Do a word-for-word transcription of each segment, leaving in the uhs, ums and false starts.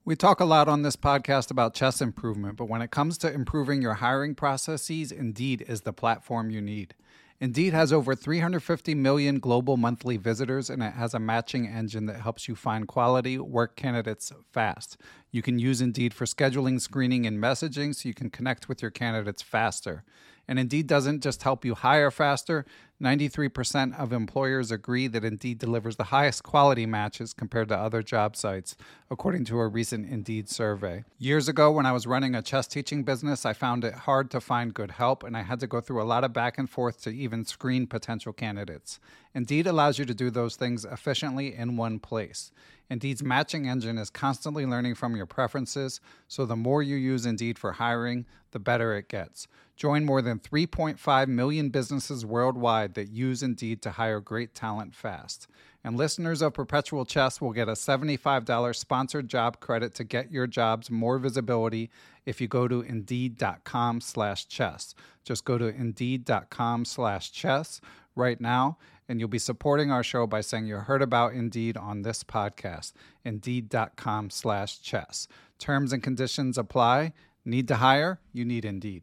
We talk a lot on this podcast about chess improvement, but when it comes to improving your hiring processes, Indeed is the platform you need. Indeed has over three hundred fifty million global monthly visitors, and it has a matching engine that helps you find quality work candidates fast. You can use Indeed for scheduling, screening, and messaging so you can connect with your candidates faster. And Indeed doesn't just help you hire faster. ninety-three percent of employers agree that Indeed delivers the highest quality matches compared to other job sites, according to a recent Indeed survey. Years ago, when I was running a chess teaching business, I found it hard to find good help, and I had to go through a lot of back and forth to even screen potential candidates. Indeed allows you to do those things efficiently in one place. Indeed's matching engine is constantly learning from your preferences, so the more you use Indeed for hiring, the better it gets. Join more than three point five million businesses worldwide that use Indeed to hire great talent fast. And listeners of Perpetual Chess will get a seventy-five dollars sponsored job credit to get your jobs more visibility if you go to Indeed.com slash chess. Just go to Indeed.com slash chess right now, and you'll be supporting our show by saying you heard about Indeed on this podcast. Indeed.com slash chess. Terms and conditions apply. Need to hire? You need Indeed.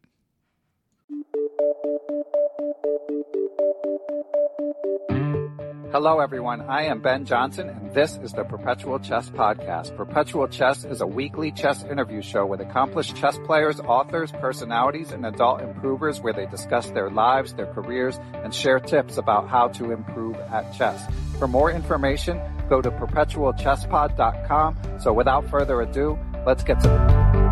Hello, everyone. I am Ben Johnson, and this is the Perpetual Chess Podcast. Perpetual Chess is a weekly chess interview show with accomplished chess players, authors, personalities, and adult improvers where they discuss their lives, their careers, and share tips about how to improve at chess. For more information, go to perpetual chess pod dot com. So without further ado, let's get to the...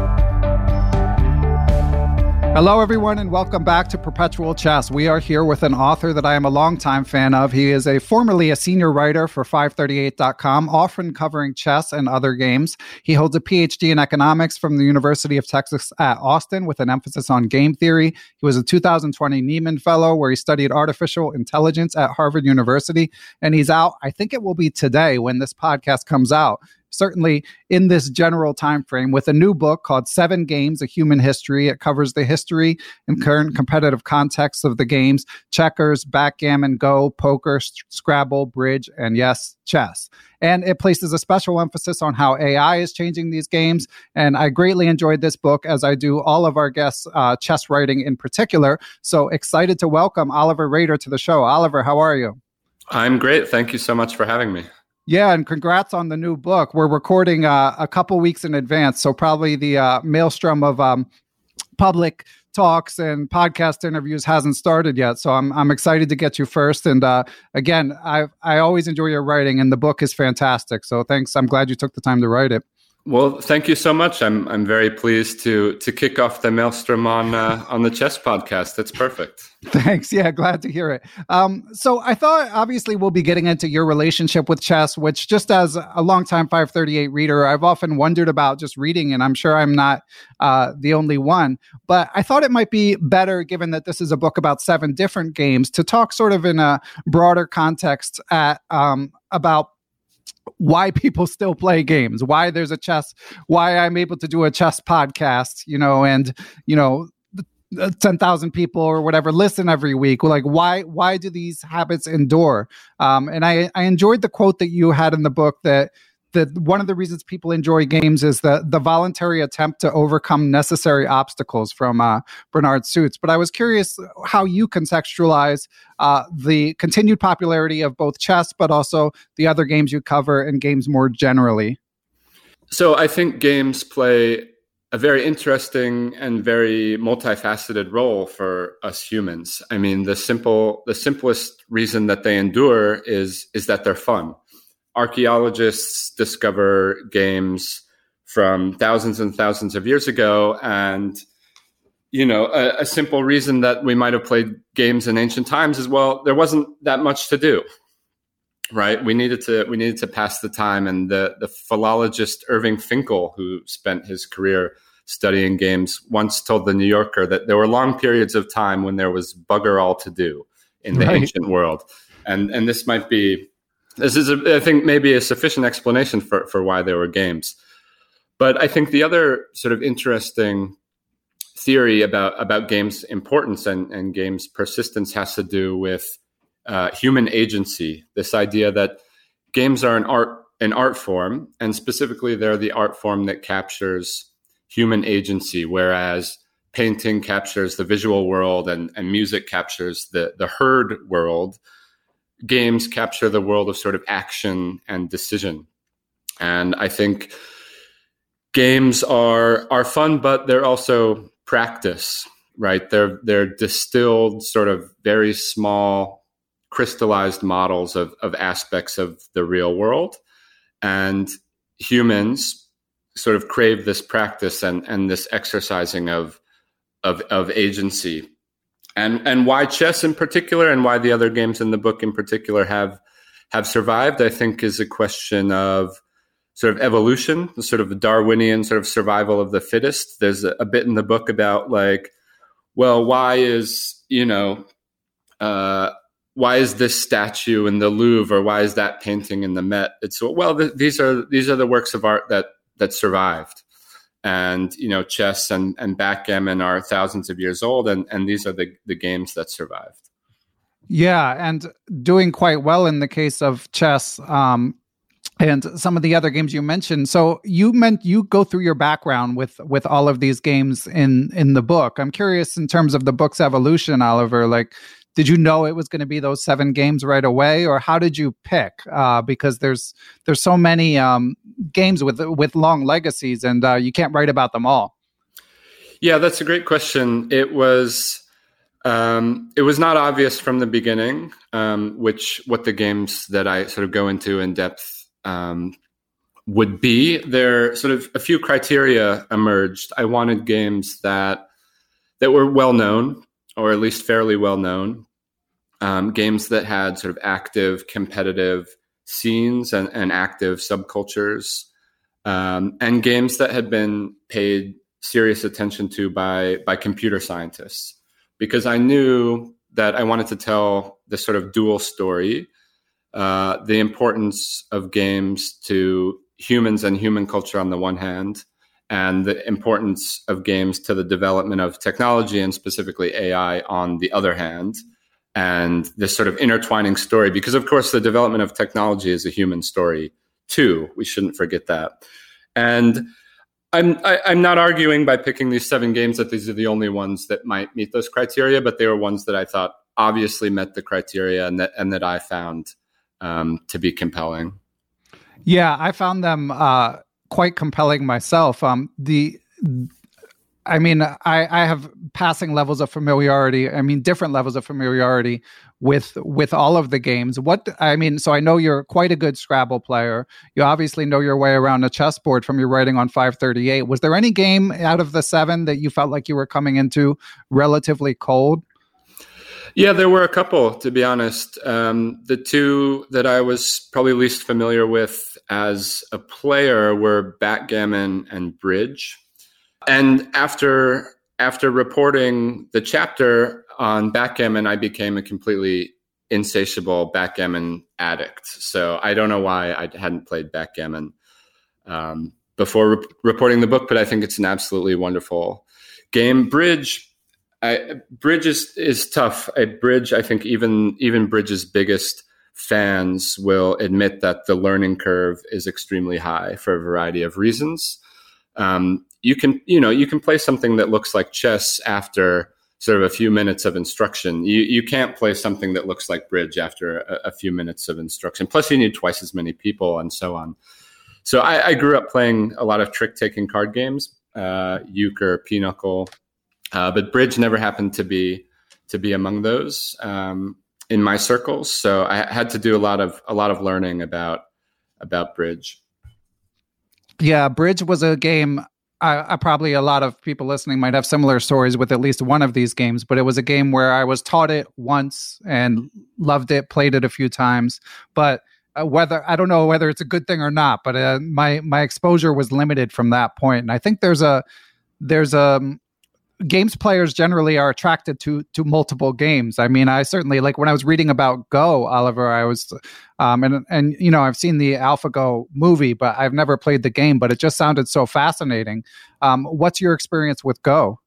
Hello, everyone, and welcome back to Perpetual Chess. We are here with an author that I am a longtime fan of. He is a formerly a senior writer for five thirty-eight dot com, often covering chess and other games. He holds a P H D in economics from the University of Texas at Austin with an emphasis on game theory. He was a two thousand twenty Nieman Fellow where he studied artificial intelligence at Harvard University, and he's out, I think it will be today when this podcast comes out, certainly in this general time frame, with a new book called Seven Games, A Human History. It covers the history and current competitive context of the games: checkers, backgammon, Go, poker, Scrabble, bridge, and yes, chess. And it places a special emphasis on how A I is changing these games. And I greatly enjoyed this book, as I do all of our guests' uh, chess writing in particular. So excited to welcome Oliver Rader to the show. Oliver, how are you? I'm great. Thank you so much for having me. Yeah, and congrats on the new book. We're recording uh, a couple weeks in advance, so probably the uh, maelstrom of um, public talks and podcast interviews hasn't started yet. So I'm I'm excited to get you first. And uh, again, I I always enjoy your writing, and the book is fantastic. So thanks. I'm glad you took the time to write it. Well, thank you so much. I'm I'm very pleased to to kick off the maelstrom on uh, on the chess podcast. That's perfect. Thanks. Yeah, glad to hear it. Um, so I thought obviously we'll be getting into your relationship with chess, which just as a longtime five thirty-eight reader, I've often wondered about just reading, and I'm sure I'm not uh, the only one. But I thought it might be better, given that this is a book about seven different games, to talk sort of in a broader context at um, about why people still play games, why there's a chess, why I'm able to do a chess podcast, you know, and, you know, ten thousand people or whatever listen every week. Like, why, why do these habits endure? Um, and I, I enjoyed the quote that you had in the book that, that one of the reasons people enjoy games is the, the voluntary attempt to overcome necessary obstacles, from uh, Bernard Suits. But I was curious how you contextualize uh, the continued popularity of both chess, but also the other games you cover and games more generally. So I think games play a very interesting and very multifaceted role for us humans. I mean, the simple, the simplest reason that they endure is is that they're fun. Archaeologists discover games from thousands and thousands of years ago, and you know, a, a simple reason that we might have played games in ancient times is, well, there wasn't that much to do, right? We needed to we needed to pass the time, and the the philologist Irving Finkel, who spent his career studying games, once told the New Yorker that there were long periods of time when there was bugger all to do in the right. ancient world, and and this might be. This is, a, I think, maybe a sufficient explanation for, for why there were games. But I think the other sort of interesting theory about, about games' importance and, and games' persistence has to do with uh, human agency, this idea that games are an art an art form, and specifically they're the art form that captures human agency, whereas painting captures the visual world and, and music captures the, the heard world. Games capture the world of sort of action and decision. And I think games are are fun, but they're also practice, right? They're they're distilled, sort of very small, crystallized models of, of aspects of the real world. And humans sort of crave this practice and, and this exercising of, of of agency. And and why chess in particular, and why the other games in the book in particular have have survived, I think, is a question of sort of evolution, the sort of Darwinian sort of survival of the fittest. There's a, a bit in the book about like, well, why is, you know, uh, why is this statue in the Louvre, or why is that painting in the Met? It's well, th- these are these are the works of art that that survived, and you know, chess and, and backgammon are thousands of years old, and, and these are the the games that survived. Yeah, and doing quite well in the case of chess. Um, And some of the other games you mentioned. So you meant you go through your background with with all of these games in in the book. I'm curious in terms of the book's evolution, Oliver. Like, did you know it was going to be those seven games right away, or how did you pick? Uh, because there's there's so many um, games with with long legacies, and uh, you can't write about them all. Yeah, that's a great question. It was. Um, it was not obvious from the beginning, um, which what the games that I sort of go into in depth Um, would be. There sort of a few criteria emerged. I wanted games that that were well known, or at least fairly well known, um, games that had sort of active competitive scenes and, and active subcultures, um, and games that had been paid serious attention to by by computer scientists, because I knew that I wanted to tell this sort of dual story. Uh, the importance of games to humans and human culture on the one hand, and the importance of games to the development of technology and specifically A I on the other hand, and this sort of intertwining story, because of course the development of technology is a human story too. We shouldn't forget that. And I'm, I, I'm not arguing by picking these seven games that these are the only ones that might meet those criteria, but they were ones that I thought obviously met the criteria and that, and that I found Um, to be compelling. Yeah, I found them uh, quite compelling myself. Um, the, I mean, I, I have passing levels of familiarity. I mean, different levels of familiarity with with all of the games. What I mean, so I know you're quite a good Scrabble player. You obviously know your way around a chessboard from your writing on five thirty-eight. Was there any game out of the seven that you felt like you were coming into relatively cold? Yeah, there were a couple, to be honest. Um, the two that I was probably least familiar with as a player were backgammon and bridge. And after after reporting the chapter on backgammon, I became a completely insatiable backgammon addict. So I don't know why I hadn't played backgammon um, before re- reporting the book, but I think it's an absolutely wonderful game. Bridge. I, bridge is, is tough. A bridge, I think even even Bridge's biggest fans will admit that the learning curve is extremely high for a variety of reasons. Um, you can you know you can play something that looks like chess after sort of a few minutes of instruction. You you can't play something that looks like bridge after a, a few minutes of instruction. Plus, you need twice as many people and so on. So I, I grew up playing a lot of trick-taking card games, uh, euchre, pinochle. Uh, but bridge never happened to be to be among those um, in my circles, so I had to do a lot of a lot of learning about about bridge. Yeah, bridge was a game. I, I probably a lot of people listening might have similar stories with at least one of these games, but it was a game where I was taught it once and loved it, played it a few times, but uh, whether I don't know whether it's a good thing or not, but uh, my my exposure was limited from that point, and I think there's a there's a games players generally are attracted to to multiple games. I mean, I certainly, like when I was reading about Go, Oliver, I was, um, and and you know, I've seen the AlphaGo movie, but I've never played the game. But it just sounded so fascinating. Um, what's your experience with Go?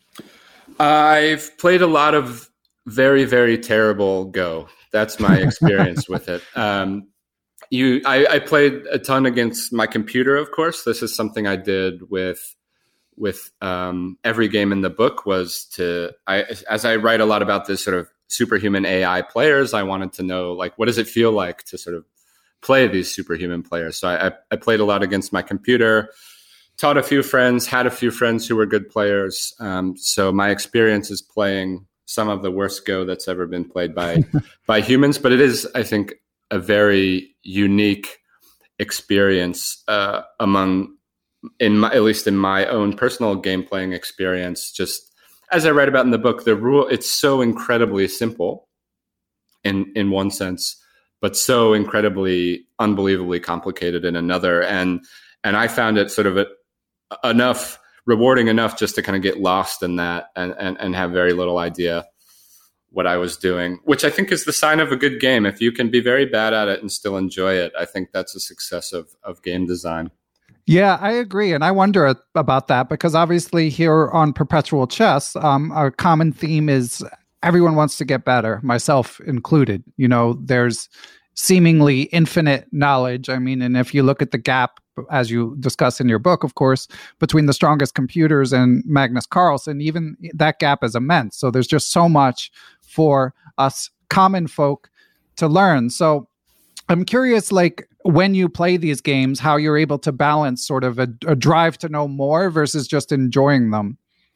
I've played a lot of very very terrible Go. That's my experience with it. Um, you, I, I played a ton against my computer, of course. This is something I did with with um, every game in the book was to, I, as I write a lot about this sort of superhuman A I players, I wanted to know, like, what does it feel like to sort of play these superhuman players? So I, I played a lot against my computer, taught a few friends, had a few friends who were good players. Um, so my experience is playing some of the worst Go that's ever been played by by humans. But it is, I think, a very unique experience uh, among, in my, at least in my own personal game playing experience. Just as I write about in the book, the rule, it's so incredibly simple in in one sense, but so incredibly, unbelievably complicated in another. And and I found it sort of a, enough, rewarding enough just to kind of get lost in that and, and, and have very little idea what I was doing, which I think is the sign of a good game. If you can be very bad at it and still enjoy it, I think that's a success of, of game design. Yeah, I agree. And I wonder about that because obviously here on Perpetual Chess, um, a common theme is everyone wants to get better, myself included. You know, there's seemingly infinite knowledge. I mean, and if you look at the gap, as you discuss in your book, of course, between the strongest computers and Magnus Carlsen, even that gap is immense. So there's just so much for us common folk to learn. So I'm curious, like, when you play these games, how you're able to balance sort of a, a drive to know more versus just enjoying them.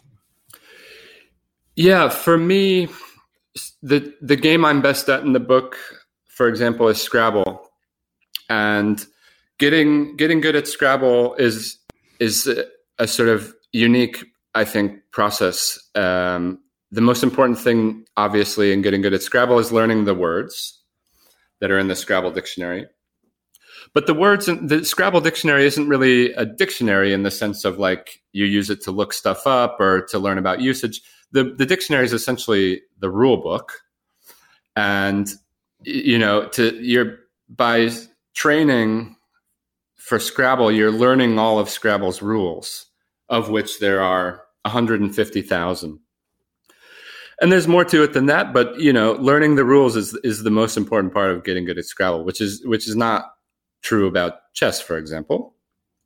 Yeah, for me, the the game I'm best at in the book, for example, is Scrabble. And getting getting good at Scrabble is is a, a sort of unique, I think, process. Um, the most important thing, obviously, in getting good at Scrabble is learning the words that are in the Scrabble dictionary. But the words in the Scrabble dictionary isn't really a dictionary in the sense of like you use it to look stuff up or to learn about usage. The the dictionary is essentially the rule book. And, you know, to you're by training for Scrabble, you're learning all of Scrabble's rules, of which there are one hundred fifty thousand. And there's more to it than that, but you know, learning the rules is is the most important part of getting good at Scrabble, which is which is not true about chess, for example.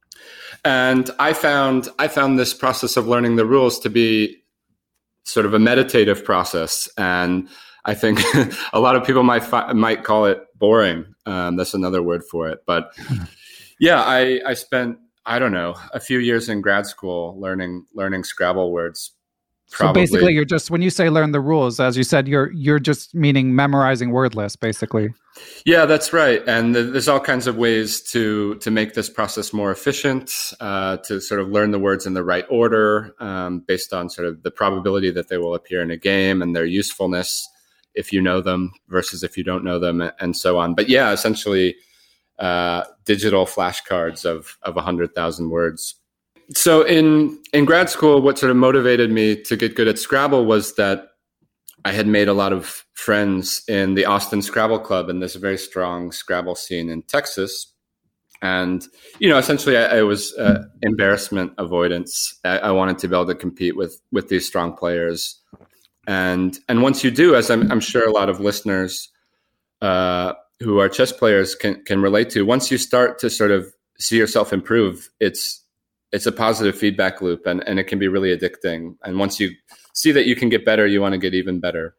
And I found I found this process of learning the rules to be sort of a meditative process, and I think a lot of people might fi- might call it boring. Um, that's another word for it, but yeah, I I spent I don't know a few years in grad school learning learning Scrabble words. Probably. So basically, you're just, when you say learn the rules, as you said, you're you're just meaning memorizing word lists, basically. Yeah, that's right. And th- there's all kinds of ways to to make this process more efficient, uh, to sort of learn the words in the right order, um, based on sort of the probability that they will appear in a game and their usefulness if you know them versus if you don't know them, and so on. But yeah, essentially, uh, digital flashcards of of one hundred thousand words. So in, in grad school, what sort of motivated me to get good at Scrabble was that I had made a lot of friends in the Austin Scrabble Club, and there's a very strong Scrabble scene in Texas. And, you know, essentially I, I was uh, embarrassment avoidance. I, I wanted to be able to compete with, with these strong players. And, and once you do, as I'm, I'm sure a lot of listeners uh, who are chess players can, can relate to, once you start to sort of see yourself improve, it's, it's a positive feedback loop, and, and it can be really addicting. And once you see that you can get better, you want to get even better.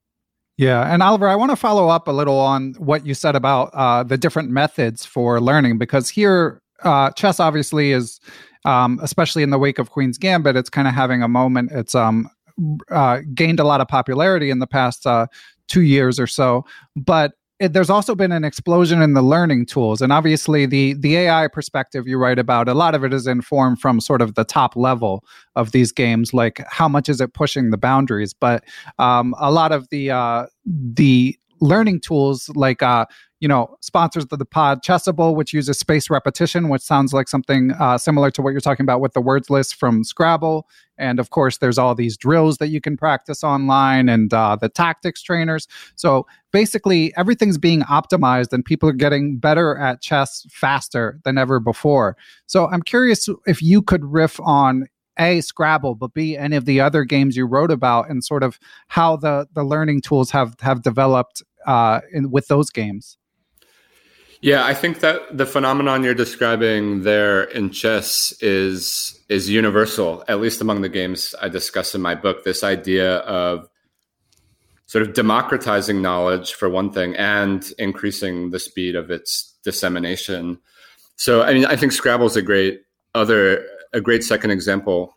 Yeah. And Oliver, I want to follow up a little on what you said about uh, the different methods for learning, because here, uh, chess obviously is, um, especially in the wake of Queen's Gambit, it's kind of having a moment. It's um, uh, gained a lot of popularity in the past uh, two years or so. But It, there's also been an explosion in the learning tools. And obviously the the A I perspective you write about, a lot of it is informed from sort of the top level of these games, like how much is it pushing the boundaries. But um, a lot of the uh, the learning tools, like uh, you know, sponsors of the pod, Chessable, which uses spaced repetition, which sounds like something uh, similar to what you're talking about with the words list from Scrabble. And of course, there's all these drills that you can practice online, and uh, the tactics trainers. So basically, everything's being optimized, and people are getting better at chess faster than ever before. So I'm curious if you could riff on A, Scrabble, but B, any of the other games you wrote about, and sort of how the, the learning tools have, have developed uh, in, with those games. Yeah, I think that the phenomenon you're describing there in chess is is universal, at least among the games I discuss in my book. This idea of sort of democratizing knowledge for one thing and increasing the speed of its dissemination. So, I mean, I think Scrabble is a great other a great second example,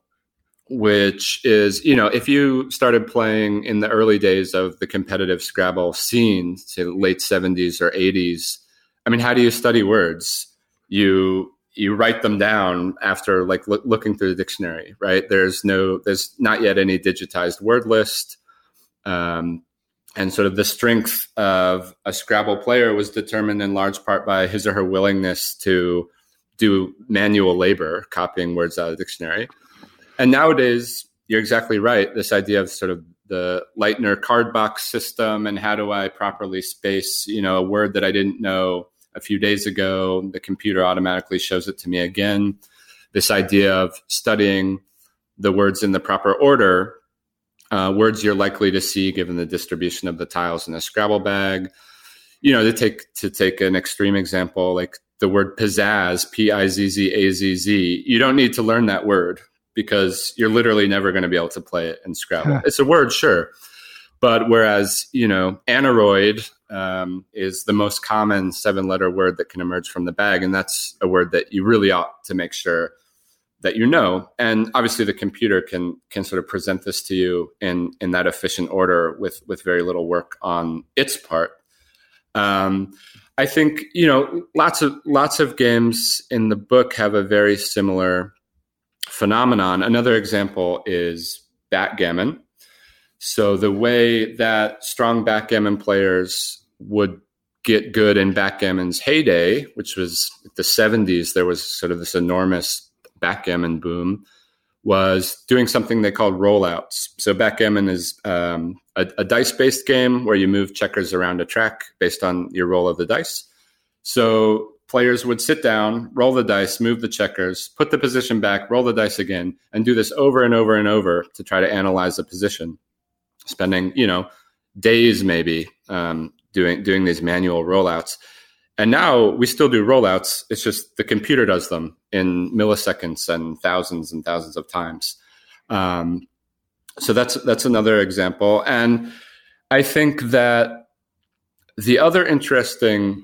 which is, you know, if you started playing in the early days of the competitive Scrabble scene, say late seventies or eighties, I mean, how do you study words? You you write them down after like lo- looking through the dictionary, right? There's no, there's not yet any digitized word list. Um, and sort of the strength of a Scrabble player was determined in large part by his or her willingness to do manual labor, copying words out of the dictionary. And nowadays, you're exactly right. This idea of sort of the Leitner card box system and how do I properly space, you know, a word that I didn't know a few days ago, the computer automatically shows it to me again. This idea of studying the words in the proper order, uh, words you're likely to see given the distribution of the tiles in a Scrabble bag. You know, to take to take an extreme example, like the word pizzazz, P I Z Z A Z Z. You don't need to learn that word because you're literally never going to be able to play it in Scrabble. Huh. It's a word, sure. But whereas, you know, aneroid um, is the most common seven-letter word that can emerge from the bag, and that's a word that you really ought to make sure that you know. And obviously the computer can can sort of present this to you in, in that efficient order with, with very little work on its part. Um, I think, you know, lots of lots of games in the book have a very similar phenomenon. Another example is backgammon. So the way that strong backgammon players would get good in backgammon's heyday, which was the seventies, there was sort of this enormous backgammon boom, was doing something they called rollouts. So backgammon is um, a, a dice-based game where you move checkers around a track based on your roll of the dice. So players would sit down, roll the dice, move the checkers, put the position back, roll the dice again, and do this over and over and over to try to analyze the position, spending, you know, days maybe um, doing doing these manual rollouts. And now we still do rollouts. It's just the computer does them in milliseconds and thousands and thousands of times. Um, so that's that's another example. And I think that the other interesting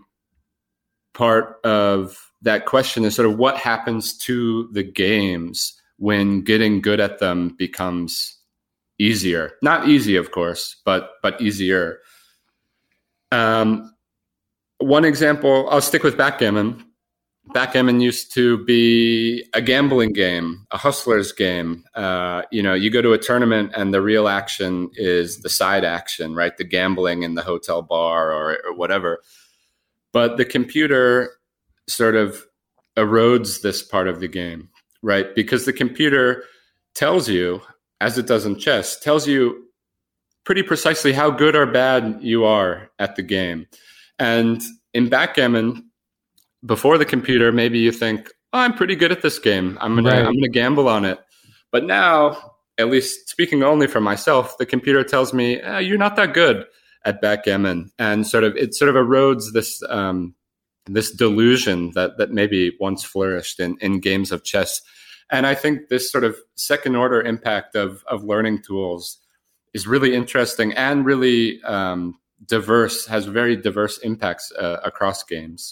part of that question is sort of what happens to the games when getting good at them becomes easier. Not easy, of course, but but easier. Um, one example, I'll stick with backgammon. Backgammon used to be a gambling game, a hustler's game. Uh, you know, you go to a tournament and the real action is the side action, right? The gambling in the hotel bar or, or whatever. But the computer sort of erodes this part of the game, right? Because the computer tells you, as it does in chess, tells you pretty precisely how good or bad you are at the game. And in backgammon, before the computer, maybe you think, oh, I'm pretty good at this game. I'm gonna right. I'm gonna gamble on it. But now, at least speaking only for myself, the computer tells me, eh, you're not that good at backgammon, and sort of it sort of erodes this um, this delusion that that maybe once flourished in, in games of chess. And I think this sort of second order impact of of learning tools is really interesting and really um, diverse, has very diverse impacts uh, across games.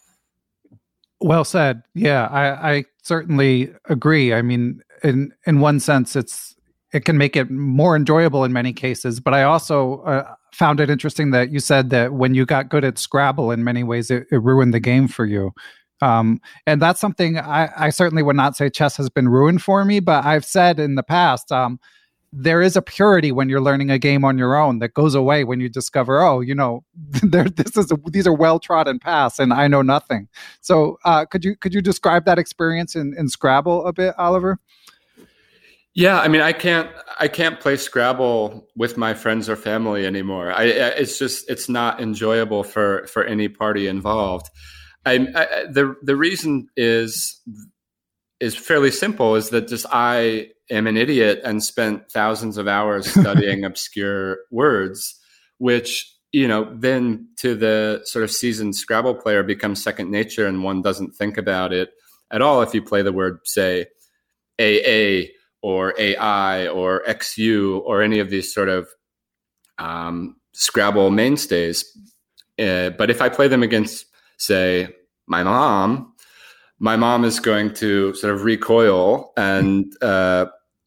Well said. Yeah, I, I certainly agree. I mean, in in one sense, it's it can make it more enjoyable in many cases. But I also uh, found it interesting that you said that when you got good at Scrabble, in many ways, it, it ruined the game for you. Um, and that's something I, I certainly would not say chess has been ruined for me, but I've said in the past, um, there is a purity when you're learning a game on your own that goes away when you discover, oh, you know, there, this is a, these are well-trodden paths, and I know nothing. So, uh, could you could you describe that experience in, in Scrabble a bit, Oliver? Yeah, I mean, I can't I can't play Scrabble with my friends or family anymore. I, it's just it's not enjoyable for for any party involved. I, I the the reason is is fairly simple. Is that just I am an idiot and spent thousands of hours studying obscure words, which you know, then to the sort of seasoned Scrabble player becomes second nature, and one doesn't think about it at all if you play the word, say, A A or A I or X U or any of these sort of um, Scrabble mainstays. Uh, but if I play them against, say, my mom, my mom is going to sort of recoil. And uh,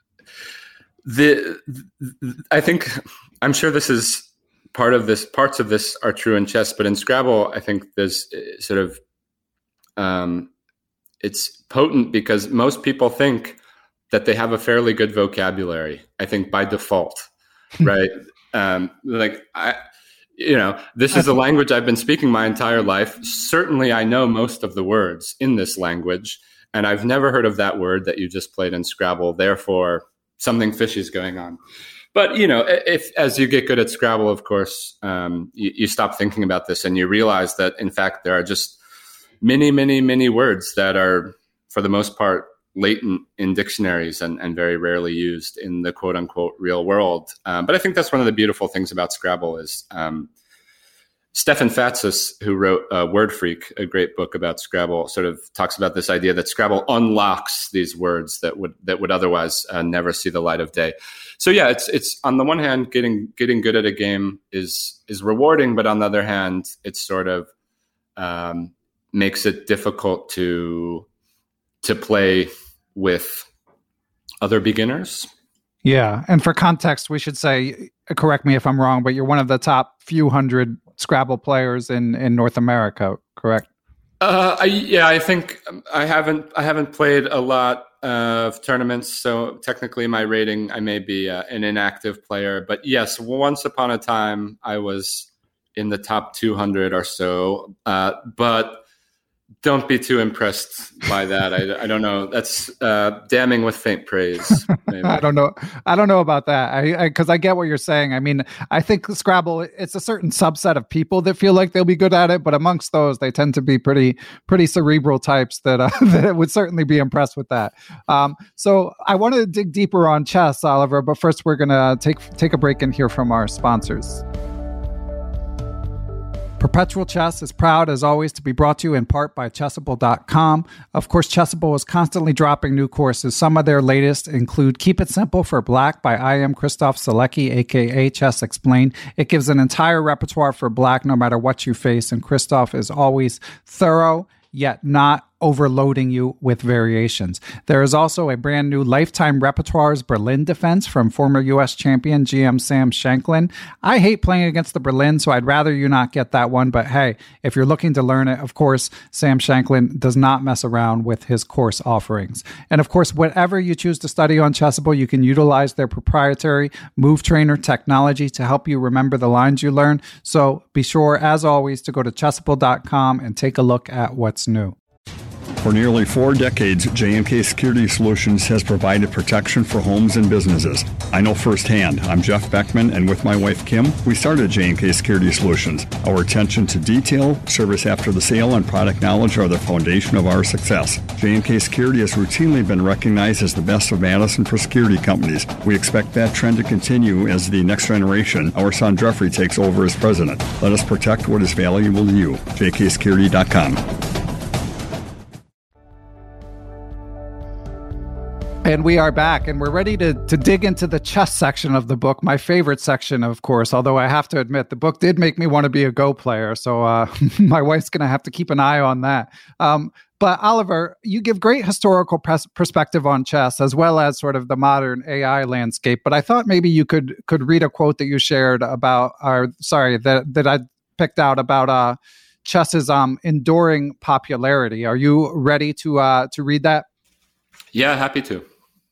the I think, I'm sure this is part of this, parts of this are true in chess, but in Scrabble, I think there's sort of, um, it's potent because most people think that they have a fairly good vocabulary, I think by default, right? um, like, I, you know, this is a language I've been speaking my entire life. Certainly I know most of the words in this language, and I've never heard of that word that you just played in Scrabble. Therefore, something fishy is going on. But, you know, if as you get good at Scrabble, of course, um, you, you stop thinking about this and you realize that, in fact, there are just many, many, many words that are, for the most part, latent in dictionaries and, and very rarely used in the quote unquote real world. Um, but I think that's one of the beautiful things about Scrabble is um, Stefan Fatsis, who wrote uh, Word Freak, a great book about Scrabble, sort of talks about this idea that Scrabble unlocks these words that would that would otherwise uh, never see the light of day. So yeah, it's it's on the one hand, getting getting good at a game is is rewarding, but on the other hand, it sort of um, makes it difficult to to play with other beginners. Yeah, and for context, we should say, correct me if I'm wrong, but you're one of the top few hundred Scrabble players in, in North America, correct? Uh, I, yeah, I think I haven't I haven't played a lot of tournaments, so technically my rating, I may be uh, an inactive player. But yes, once upon a time, I was in the top two hundred or so. Uh, but don't be too impressed by that. I, I don't know. That's uh, damning with faint praise. Maybe. I don't know. I don't know about that. I because I, I get what you're saying. I mean, I think Scrabble, it's a certain subset of people that feel like they'll be good at it, but amongst those, they tend to be pretty pretty cerebral types that uh, that would certainly be impressed with that. Um, so I want to dig deeper on chess, Oliver, but first we're gonna take take a break and hear from our sponsors. Perpetual Chess is proud, as always, to be brought to you in part by Chessable dot com. Of course, Chessable is constantly dropping new courses. Some of their latest include Keep It Simple for Black by I M Christoph Selecki, a k a. Chess Explained. It gives an entire repertoire for Black no matter what you face, and Christoph is always thorough, yet not overloading you with variations. There is also a brand new Lifetime Repertoires Berlin defense from former U S champion G M Sam Shanklin. I hate playing against the Berlin, so I'd rather you not get that one. But hey, if you're looking to learn it, of course, Sam Shanklin does not mess around with his course offerings. And of course, whatever you choose to study on Chessable, you can utilize their proprietary Move Trainer technology to help you remember the lines you learn. So be sure, as always, to go to Chessable dot com and take a look at what's new. For nearly four decades, J M K Security Solutions has provided protection for homes and businesses. I know firsthand. I'm Jeff Beckman, and with my wife, Kim, we started J M K Security Solutions. Our attention to detail, service after the sale, and product knowledge are the foundation of our success. J M K Security has routinely been recognized as the best of Madison for security companies. We expect that trend to continue as the next generation, our son Jeffrey, takes over as president. Let us protect what is valuable to you. J K security dot com. And we are back, and we're ready to to dig into the chess section of the book, my favorite section, of course, although I have to admit, the book did make me want to be a Go player, so uh, my wife's going to have to keep an eye on that. Um, but Oliver, you give great historical pres- perspective on chess, as well as sort of the modern A I landscape, but I thought maybe you could could read a quote that you shared about, or sorry, that, that I picked out about uh, chess's um, enduring popularity. Are you ready to uh, to read that? Yeah, happy to.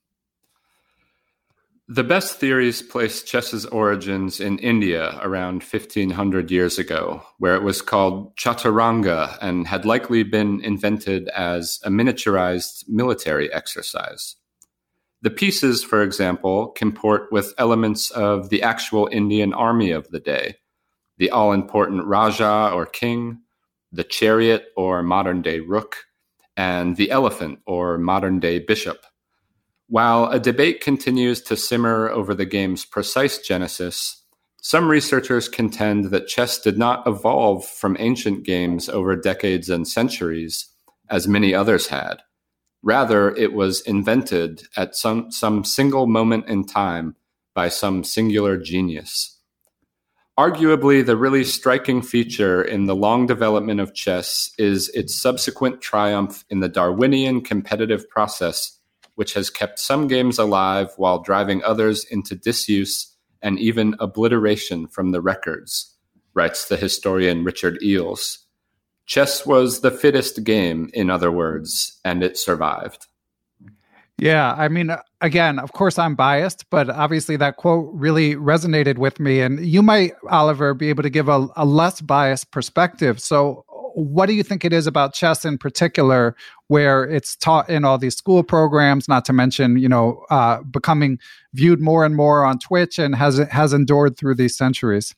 The best theories place chess's origins in India around fifteen hundred years ago, where it was called chaturanga and had likely been invented as a miniaturized military exercise. The pieces, for example, comport with elements of the actual Indian army of the day, the all-important Raja or king, the chariot or modern-day rook, and the elephant or modern-day bishop. While a debate continues to simmer over the game's precise genesis, some researchers contend that chess did not evolve from ancient games over decades and centuries, as many others had. Rather, it was invented at some, some single moment in time by some singular genius. Arguably, the really striking feature in the long development of chess is its subsequent triumph in the Darwinian competitive process, which has kept some games alive while driving others into disuse and even obliteration from the records, writes the historian Richard Eales. Chess was the fittest game, in other words, and it survived. Yeah, I mean, again, of course I'm biased, but obviously that quote really resonated with me. And you might, Oliver, be able to give a, a less biased perspective. So what do you think it is about chess in particular where it's taught in all these school programs, not to mention, you know, uh, becoming viewed more and more on Twitch and has has endured through these centuries?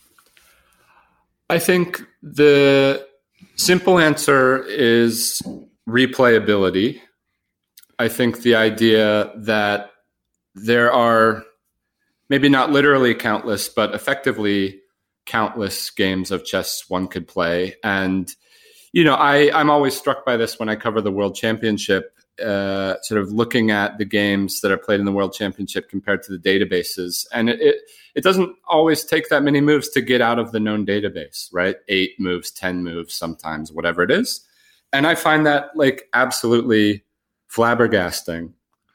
I think the simple answer is replayability. I think the idea that there are maybe not literally countless, but effectively countless games of chess one could play. And, you know, I, I'm always struck by this when I cover the World Championship, uh, sort of looking at the games that are played in the World Championship compared to the databases. And it, it, it doesn't always take that many moves to get out of the known database, right? Eight moves, ten moves, sometimes, whatever it is. And I find that like absolutely flabbergasting,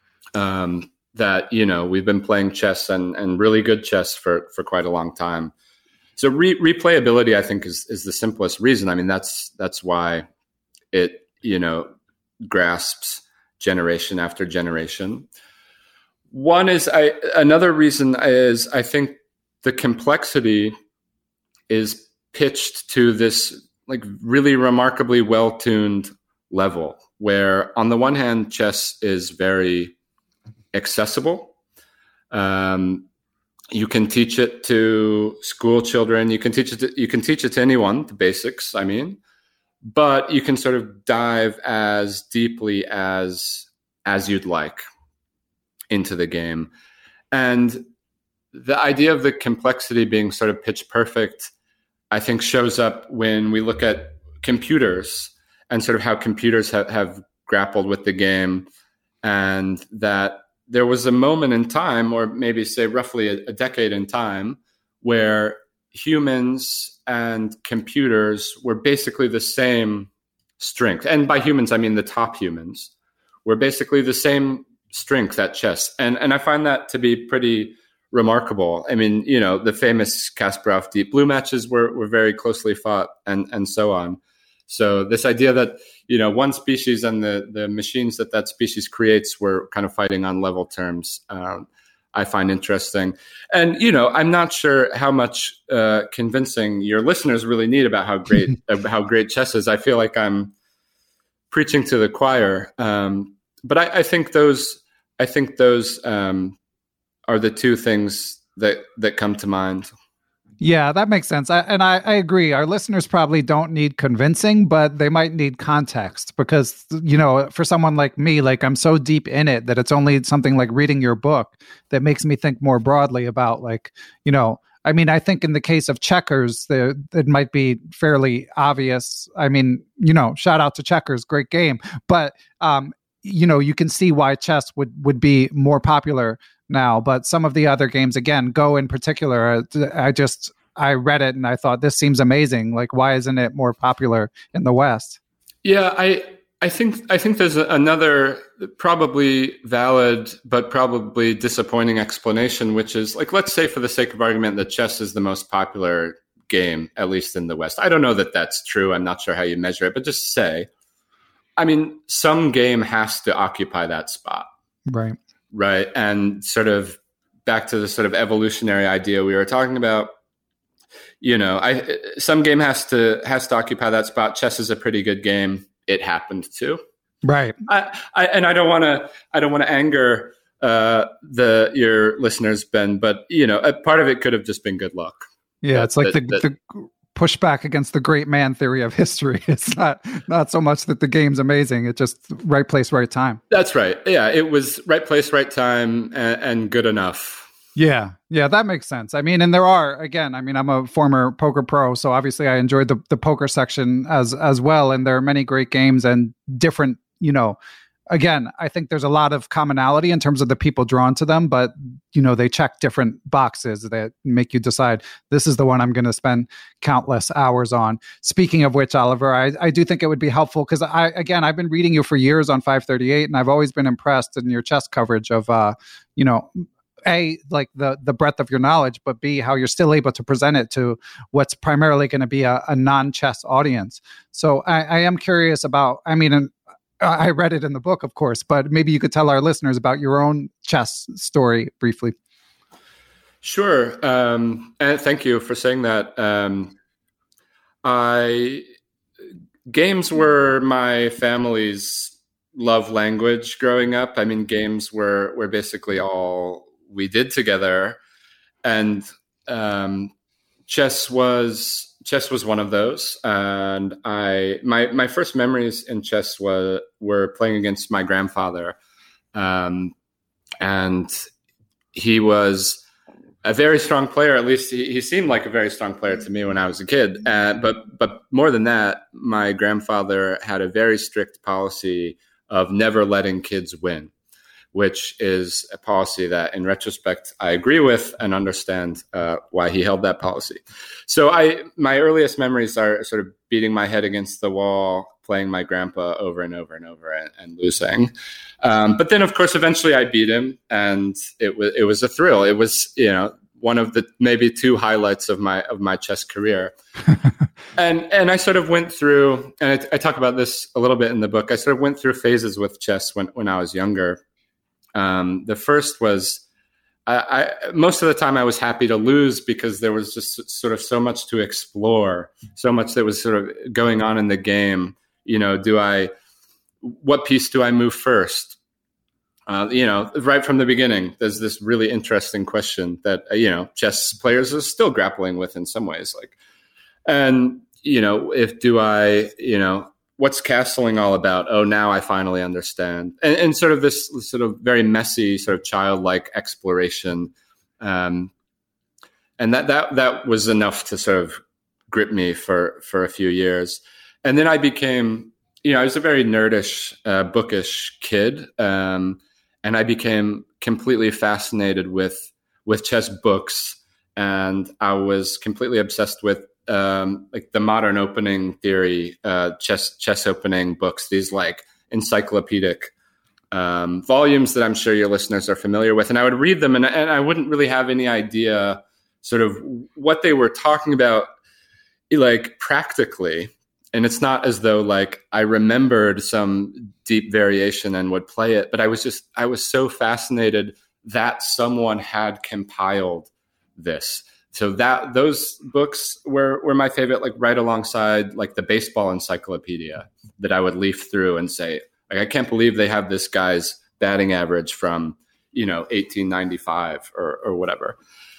um, that, you know, we've been playing chess and, and really good chess for, for quite a long time. So re- replayability, I think, is, is the simplest reason. I mean, that's, that's why it, you know, grasps generation after generation. One is, I, another reason is I think the complexity is pitched to this like really remarkably well-tuned level, where on the one hand, chess is very accessible. Um, you can teach it to school children. You can teach it to, you can teach it to anyone, the basics, I mean, but you can sort of dive as deeply as, as you'd like into the game. And the idea of the complexity being sort of pitch perfect, I think shows up when we look at computers and sort of how computers have, have grappled with the game, and that there was a moment in time, or maybe say roughly a, a decade in time, where humans and computers were basically the same strength. And by humans, I mean the top humans were basically the same strength at chess. And, and I find that to be pretty remarkable. I mean, you know, the famous Kasparov Deep Blue matches were, were very closely fought, and, and so on. So this idea that, you know, one species and the, the machines that that species creates were kind of fighting on level terms, um, I find interesting. And, you know, I'm not sure how much uh, convincing your listeners really need about how great how great chess is. I feel like I'm preaching to the choir. Um, but I, I think those I think those um, are the two things that that come to mind. Yeah, that makes sense. I, and I, I agree. Our listeners probably don't need convincing, but they might need context because, you know, for someone like me, like I'm so deep in it that it's only something like reading your book that makes me think more broadly about, like, you know, I mean, I think in the case of checkers, the, it might be fairly obvious. I mean, you know, shout out to checkers, great game. But, um, you know, you can see why chess would, would be more popular now. But some of the other games, again, Go in particular, I just, I read it and I thought, this seems amazing. Like, why isn't it more popular in the West? Yeah, I I think I think there's another probably valid but probably disappointing explanation, which is, like, let's say for the sake of argument that chess is the most popular game, at least in the West. I don't know that that's true. I'm not sure how you measure it, but just say, I mean, some game has to occupy that spot. Right. Right. And sort of back to the sort of evolutionary idea we were talking about, you know, I some game has to has to occupy that spot. Chess is a pretty good game. It happened to. Right. I, I and I don't want to I don't want to anger uh, the your listeners, Ben, but, you know, a part of it could have just been good luck. Yeah, that, it's like that, the, that, the pushback against the great man theory of history. It's not not so much that the game's amazing. It's just right place, right time. That's right. Yeah, it was right place, right time, and, and good enough. Yeah, yeah, that makes sense. I mean, and there are, again, I mean, I'm a former poker pro, so obviously I enjoyed the, the poker section as as well. And there are many great games and different, you know, again, I think there's a lot of commonality in terms of the people drawn to them, but, you know, they check different boxes that make you decide this is the one I'm going to spend countless hours on. Speaking of which, Oliver, I, I do think it would be helpful because I, again, I've been reading you for years on five thirty-eight, and I've always been impressed in your chess coverage of, uh, you know, A, like the the breadth of your knowledge, but B, how you're still able to present it to what's primarily going to be a, a non-chess audience. So I, I am curious about, I mean, and I read it in the book, of course, but maybe you could tell our listeners about your own chess story briefly. Sure. Um, and thank you for saying that. Um, I games were my family's love language growing up. I mean, games were were basically all we did together, and um, chess was chess was one of those. And I my my first memories in chess were were playing against my grandfather, um, and he was a very strong player. At least he, he seemed like a very strong player to me when I was a kid. Uh, but but more than that, my grandfather had a very strict policy of never letting kids win, which is a policy that in retrospect I agree with and understand uh, why he held that policy. So I my earliest memories are sort of beating my head against the wall, playing my grandpa over and over and over and, and losing. Um, but then, of course, eventually I beat him, and it was it was a thrill. It was, you know, one of the maybe two highlights of my of my chess career. and and I sort of went through, and I, I talk about this a little bit in the book. I sort of went through phases with chess when when I was younger. Um, the first was, I, I, most of the time I was happy to lose because there was just sort of so much to explore, so much that was sort of going on in the game. You know, do I, what piece do I move first? Uh, you know, right from the beginning, there's this really interesting question that, uh, you know, chess players are still grappling with in some ways. Like, and, you know, if do I, you know, what's castling all about? Oh, now I finally understand. And, and sort of this sort of very messy, sort of childlike exploration. Um, and that, that, that was enough to sort of grip me for, for a few years. And then I became, you know, I was a very nerdish, uh, bookish kid. Um, and I became completely fascinated with, with chess books. And I was completely obsessed with Um, like the modern opening theory, uh, chess chess opening books, these like encyclopedic um, volumes that I'm sure your listeners are familiar with. And I would read them, and, and I wouldn't really have any idea sort of what they were talking about, like practically. And it's not as though like I remembered some deep variation and would play it, but I was just, I was so fascinated that someone had compiled this. So that those books were, were my favorite, like right alongside like the baseball encyclopedia that I would leaf through and say, like, I can't believe they have this guy's batting average from, you know, eighteen ninety-five or, or whatever.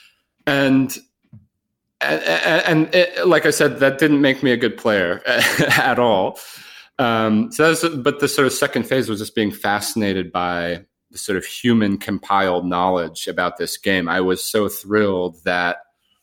And, and, and it, like I said, that didn't make me a good player at all. Um, so that's, but the sort of second phase was just being fascinated by the sort of human compiled knowledge about this game. I was so thrilled that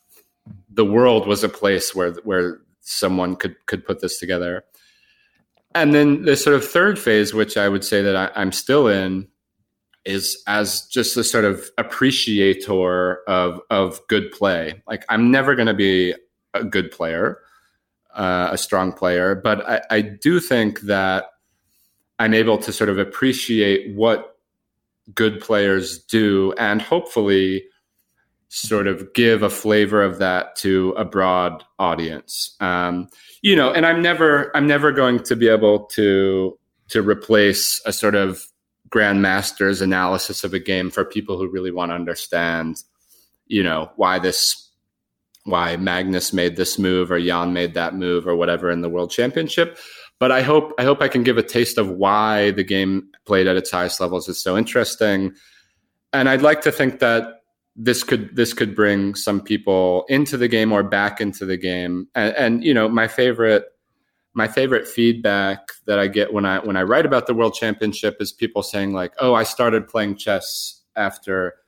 the world was a place where where someone could could put this together. And then the sort of third phase, which I would say that I, I'm still in, is as just a sort of appreciator of of good play. Like, I'm never going to be a good player, uh, a strong player, but I, I do think that I'm able to sort of appreciate what good players do, and hopefully sort of give a flavor of that to a broad audience. Um, you know, and I'm never, I'm never going to be able to, to replace a sort of grandmaster's analysis of a game for people who really want to understand, you know, why this, why Magnus made this move or Jan made that move or whatever in the World Championship. But I hope, I hope I can give a taste of why the game played at its highest levels is so interesting. And I'd like to think that this could this could bring some people into the game or back into the game. And, and you know, my favorite my favorite feedback that I get when I when I write about the World Championship is people saying like, "Oh, I started playing chess after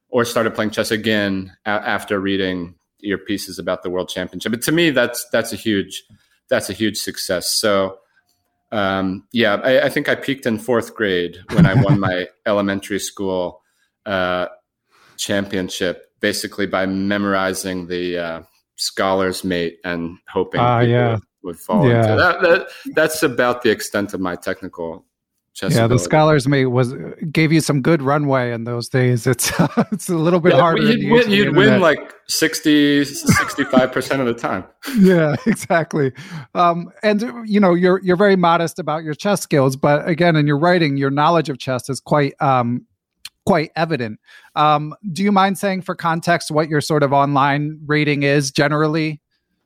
or started playing chess again a- after reading your pieces about the World Championship. But to me, that's that's a huge that's a huge success. So um, yeah, I, I think I peaked in fourth grade when I won my elementary school uh, championship, basically by memorizing the uh, Scholar's Mate and hoping uh, people yeah. would, would fall yeah. into that, that. That's about the extent of my technical chess Yeah, ability. the Scholar's Mate was gave you some good runway in those days. It's uh, it's a little bit yeah, harder. You'd, win, you'd win like sixty, sixty-five percent of the time. Yeah, exactly. Um, and you know, you're you're very modest about your chess skills, but again, in your writing, your knowledge of chess is quite um, quite evident. Um, do you mind saying, for context, what your sort of online rating is generally?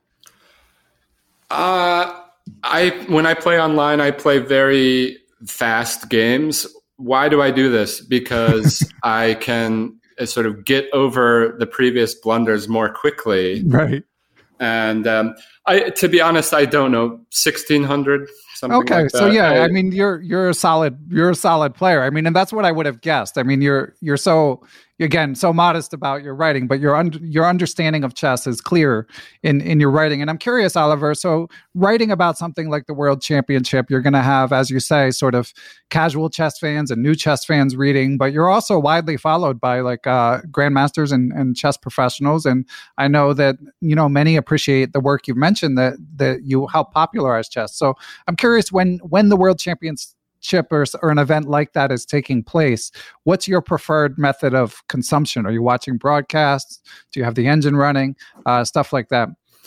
Uh, I when I play online, I play very fast games. Why do I do this? Because I can uh, sort of get over the previous blunders more quickly. Right. And um, I, to be honest, I don't know, sixteen hundred, something okay, like that. so yeah, I, I mean, you're you're a solid you're a solid player. I mean, and that's what I would have guessed. I mean, you're you're so again so modest about your writing, but your un- your understanding of chess is clear in in your writing. And I'm curious, Oliver. So, writing about something like the World Championship, you're going to have, as you say, sort of casual chess fans and new chess fans reading, but you're also widely followed by like uh, grandmasters and, and chess professionals. And I know that you know many appreciate the work you've mentioned that that you help popularize chess. So, I'm curious when when the World Championship or, or an event like that is taking place, what's your preferred method of consumption? Are you watching broadcasts? Do you have the engine running? Uh, stuff like that.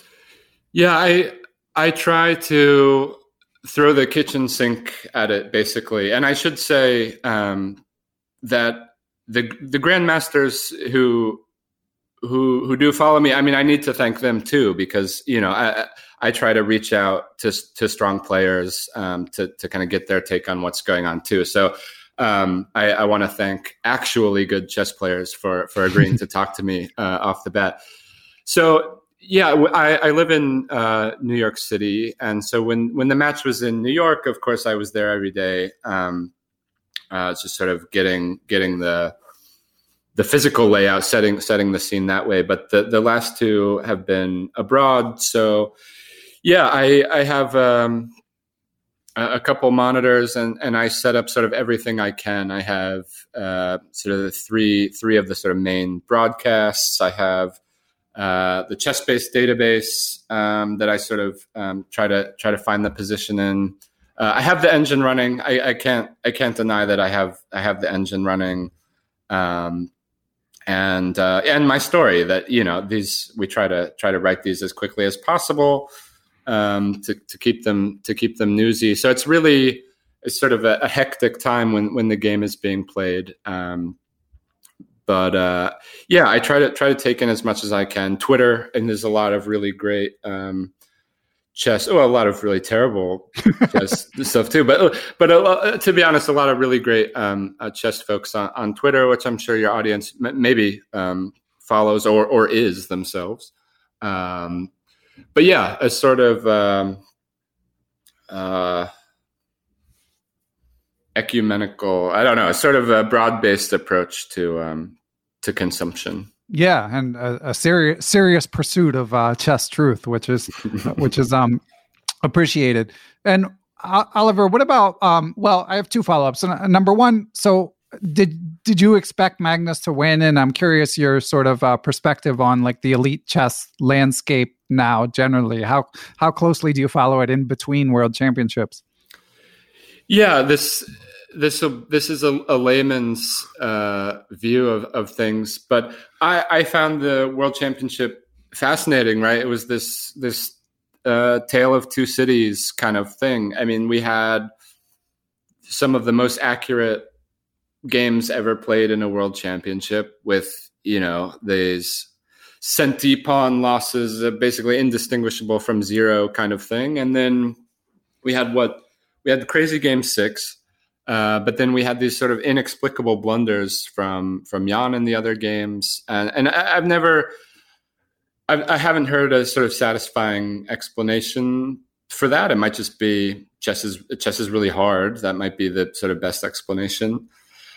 Yeah, I I try to throw the kitchen sink at it, basically. And I should say um, that the the grandmasters who who who do follow me, I mean, I need to thank them too, because you know I I try to reach out to to strong players um, to to kind of get their take on what's going on too. So um, I, I want to thank actually good chess players for for agreeing to talk to me uh, off the bat. So yeah, I, I live in uh, New York City, and so when when the match was in New York, of course I was there every day, um, uh, just sort of getting getting the the physical layout, setting setting the scene that way. But the the last two have been abroad, so. Yeah, I, I have um, a couple monitors, and, and I set up sort of everything I can. I have uh, sort of the three three of the sort of main broadcasts. I have uh, the chess-based database um, that I sort of um, try to try to find the position in. Uh, I have the engine running. I, I can't I can't deny that I have I have the engine running, um, and uh, and my story that you know these we try to try to write these as quickly as possible. Um, to, to keep them to keep them newsy. So it's really it's sort of a, a hectic time when, when the game is being played. Um, but uh, yeah, I try to try to take in as much as I can. Twitter, and there's a lot of really great um, chess. Oh, a lot of really terrible chess stuff too. But but a, to be honest, a lot of really great um, uh, chess folks on, on Twitter, which I'm sure your audience m- maybe um, follows or or is themselves. Um, But yeah, a sort of um, uh, ecumenical, I don't know, a sort of a broad-based approach to um, to consumption. Yeah, and a, a serious serious pursuit of uh, chess truth, which is which is um, appreciated. And uh, Oliver, what about? Um, well, I have two follow-ups. Uh, number one, so did did you expect Magnus to win? And I'm curious your sort of uh, perspective on like the elite chess landscape now generally. How how closely do you follow it in between World Championships? Yeah, this this this is a, a layman's uh, view of, of things, but I, I found the World Championship fascinating. Right, it was this this uh, tale of two cities kind of thing. I mean, we had some of the most accurate games ever played in a World Championship, with you know these centi pawn losses, uh, basically indistinguishable from zero kind of thing. And then we had what we had the crazy game six, uh, but then we had these sort of inexplicable blunders from from Jan in the other games, and and I, I've never, I've, I haven't heard a sort of satisfying explanation for that. It might just be chess is chess is really hard. That might be the sort of best explanation.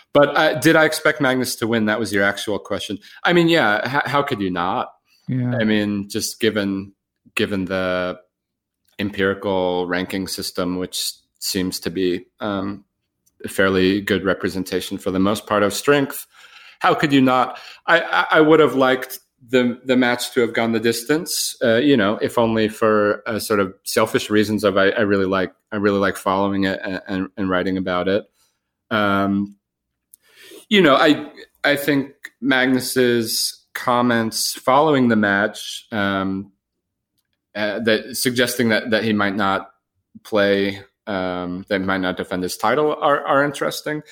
But uh, did I expect Magnus to win? That was your actual question. I mean, yeah. H- how could you not? Yeah. I mean, just given given the empirical ranking system, which seems to be um, a fairly good representation for the most part of strength, how could you not? I, I, I would have liked the the match to have gone the distance. Uh, you know, if only for uh, sort of selfish reasons of I, I really like I really like following it and, and, and writing about it. Um, you know, I I think Magnus's comments following the match, um, uh, that suggesting that, that he might not play, um, that he might not defend his title, are are interesting.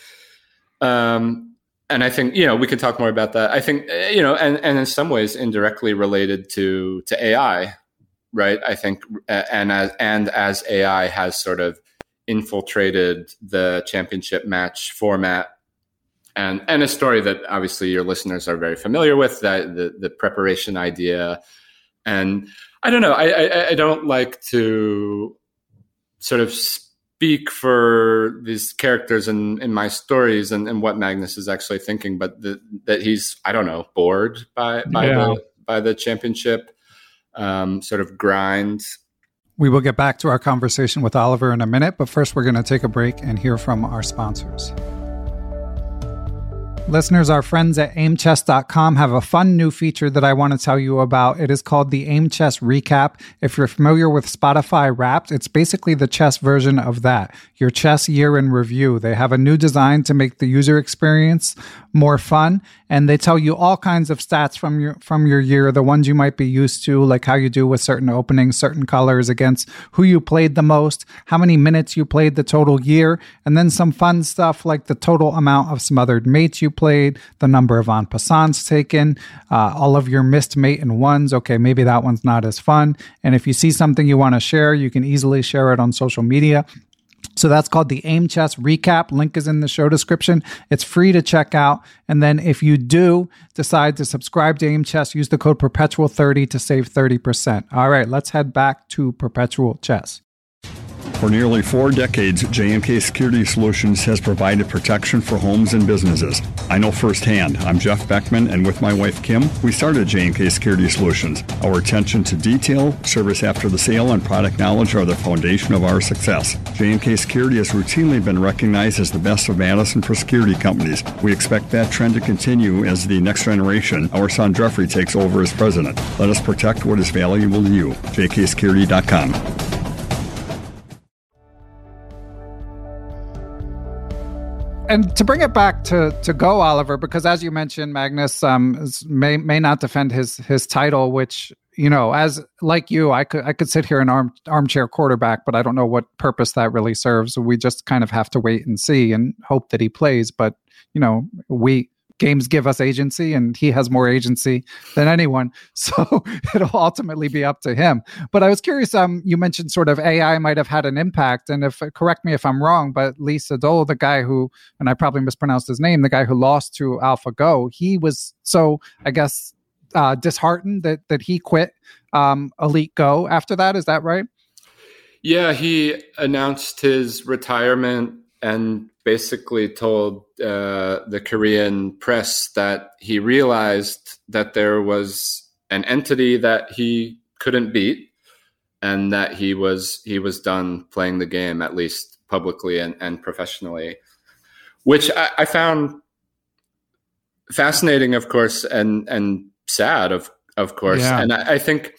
Um, and I think, you know, we could talk more about that. I think, you know, and, and in some ways indirectly related to to A I, right? I think, and as and as A I has sort of infiltrated the championship match format. And and a story that obviously your listeners are very familiar with, that the, the preparation idea. And I don't know, I, I, I don't like to sort of speak for these characters in, in my stories and, and what Magnus is actually thinking, but the, that he's, I don't know, bored by, by, yeah. the, by the championship um, sort of grind. We will get back to our conversation with Oliver in a minute, but first we're going to take a break and hear from our sponsors. Listeners, our friends at aim chess dot com have a fun new feature that I want to tell you about. It is called the Aim Chess Recap. If you're familiar with Spotify Wrapped, it's basically the chess version of that. Your chess year in review. They have a new design to make the user experience more fun, and they tell you all kinds of stats from your from your year, the ones you might be used to, like how you do with certain openings, certain colors, against who you played the most, how many minutes you played the total year, and then some fun stuff like the total amount of smothered mates you played, the number of en passants taken, uh, all of your missed mate and ones. Okay, maybe that one's not as fun. And if you see something you want to share, you can easily share it on social media. So that's called the Aim Chess Recap. Link is in the show description. It's free to check out. And then if you do decide to subscribe to Aim Chess, use the code perpetual thirty to save thirty percent. All right, let's head back to Perpetual Chess. For nearly four decades, J M K Security Solutions has provided protection for homes and businesses. I know firsthand. I'm Jeff Beckman, and with my wife, Kim, we started J M K Security Solutions. Our attention to detail, service after the sale, and product knowledge are the foundation of our success. J M K Security has routinely been recognized as the best of Madison for security companies. We expect that trend to continue as the next generation, our son Jeffrey, takes over as president. Let us protect what is valuable to you. J K security dot com. And to bring it back to, to Go, Oliver, because as you mentioned, Magnus um, is, may may not defend his his title, which, you know, as like you, I could I could sit here and arm armchair quarterback, but I don't know what purpose that really serves. We just kind of have to wait and see and hope that he plays. But, you know, we games give us agency, and he has more agency than anyone. So it'll ultimately be up to him. But I was curious, um, you mentioned sort of A I might have had an impact. And if correct me if I'm wrong, but Lee Sedol, the guy who, and I probably mispronounced his name, the guy who lost to AlphaGo, he was so, I guess, uh, disheartened that that he quit um, Elite Go after that. Is that right? Yeah, he announced his retirement and basically told uh, the Korean press that he realized that there was an entity that he couldn't beat, and that he was he was done playing the game, at least publicly and, and professionally, which I, I found fascinating, of course, and and sad, of of course. Yeah. And I, I think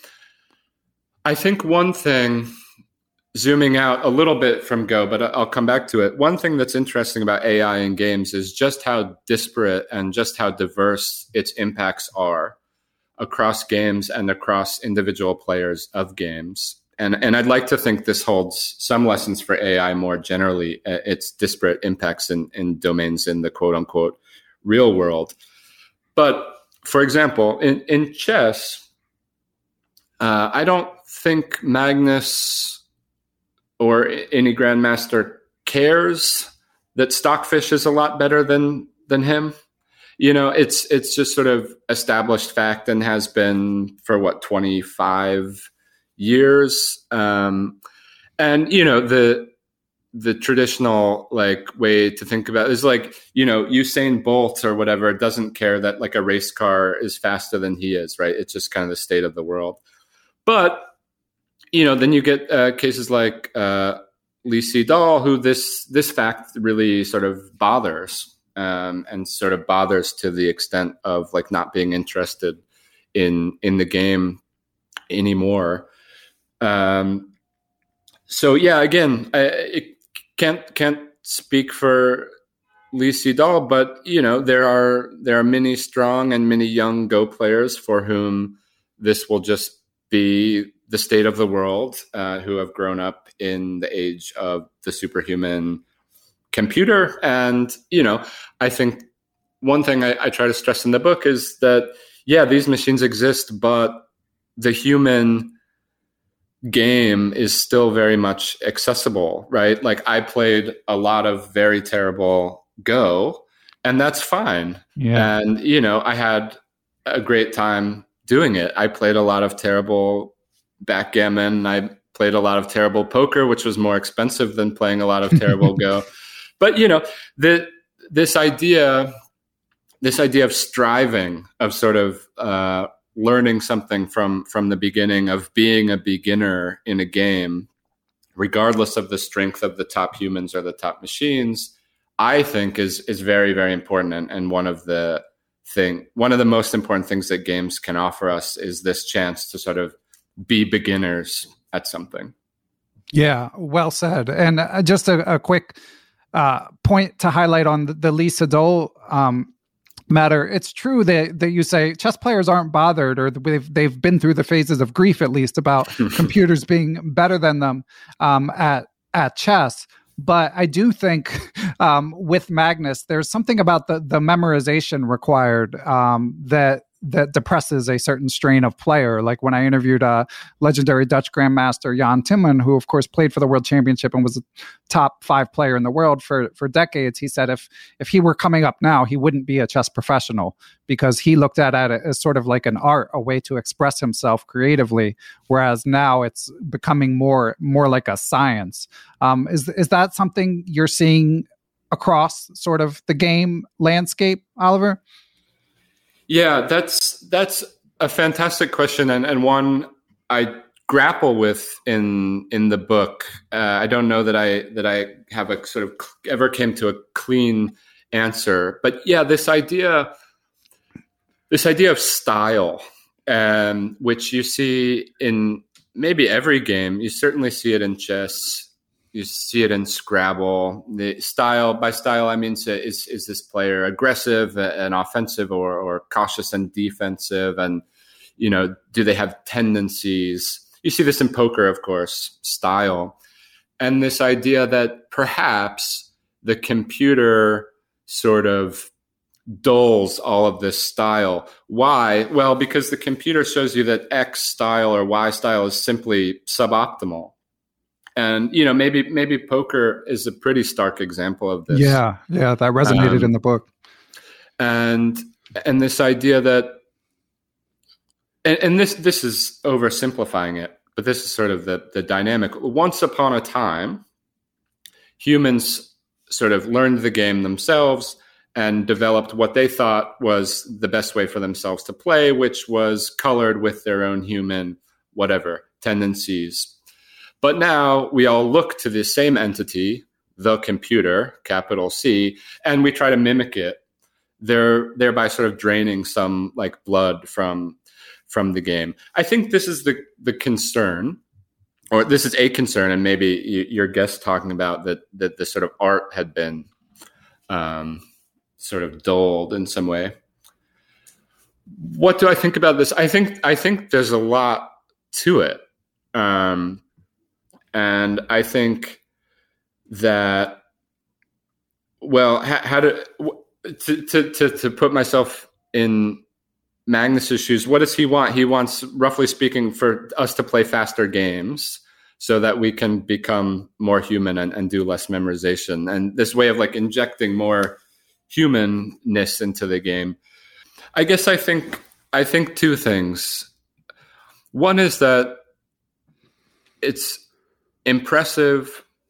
I think one thing, zooming out a little bit from Go, but I'll come back to it. One thing that's interesting about A I in games is just how disparate and just how diverse its impacts are across games and across individual players of games. And and I'd like to think this holds some lessons for A I more generally, uh, its disparate impacts in, in domains in the quote unquote real world. But for example, in, in chess, uh, I don't think Magnus or any grandmaster cares that Stockfish is a lot better than than him. You know, it's it's just sort of established fact and has been for what, twenty-five years. Um, and you know, the the traditional like way to think about it is like, you know, Usain Bolt or whatever doesn't care that like a race car is faster than he is, right? It's just kind of the state of the world. But, you know, then you get uh, cases like uh, Lee Sedol, who this this fact really sort of bothers um, and sort of bothers to the extent of like not being interested in in the game anymore. Um, so yeah, again, I, it can't can't speak for Lee Sedol, but you know there are there are many strong and many young Go players for whom this will just be the state of the world, uh, who have grown up in the age of the superhuman computer. And you know, I think one thing I, I try to stress in the book is that yeah, these machines exist, but the human game is still very much accessible, right? Like I played a lot of very terrible Go, and that's fine. Yeah. And, you know, I had a great time doing it. I played a lot of terrible backgammon. I played a lot of terrible poker, which was more expensive than playing a lot of terrible Go. But, you know, the, this idea, this idea of striving, of sort of, uh, learning something from from the beginning, of being a beginner in a game, regardless of the strength of the top humans or the top machines, I think is is very, very important. And, and one of the thing, one of the most important things that games can offer us is this chance to sort of be beginners at something. Yeah, well said. And uh, just a, a quick uh, point to highlight on the, the Lee Sedol um matter. It's true that that you say chess players aren't bothered, or they've they've been through the phases of grief, at least, about computers being better than them um, at at chess. But I do think um, with Magnus, there's something about the the memorization required um, that that depresses a certain strain of player. Like when I interviewed a legendary Dutch grandmaster, Jan Timman, who of course played for the World Championship and was a top five player in the world for, for decades. He said if if he were coming up now, he wouldn't be a chess professional, because he looked at it as sort of like an art, a way to express himself creatively. Whereas now it's becoming more more like a science. Um, is is that something you're seeing across sort of the game landscape, Oliver? Yeah, that's that's a fantastic question, and, and one I grapple with in in the book. Uh, I don't know that I that I have a sort of ever came to a clean answer, but yeah, this idea, this idea of style, um, which you see in maybe every game. You certainly see it in chess. You see it in Scrabble. The style, by style, I mean, is is this player aggressive and offensive, or or cautious and defensive? And, you know, do they have tendencies? You see this in poker, of course, style. And this idea that perhaps the computer sort of dulls all of this style. Why? Well, because the computer shows you that X style or Y style is simply suboptimal. And, you know, maybe maybe poker is a pretty stark example of this. Yeah, yeah, that resonated um, in the book. And and this idea that, and, and this this is oversimplifying it, but this is sort of the, the dynamic. Once upon a time, humans sort of learned the game themselves and developed what they thought was the best way for themselves to play, which was colored with their own human, whatever, tendencies. But now we all look to the same entity, the computer, capital C, and we try to mimic it, there, thereby sort of draining some like blood from, from the game. I think this is the, the concern, or this is a concern, and maybe you, your guest talking about that, that the sort of art had been um, sort of dulled in some way. What do I think about this? I think I think there's a lot to it. Um, And I think that, well, how, how to, to, to, to put myself in Magnus's shoes, what does he want? He wants, roughly speaking, for us to play faster games so that we can become more human and, and do less memorization. And this way of like injecting more humanness into the game. I guess I think, I think two things. One is that it's impressive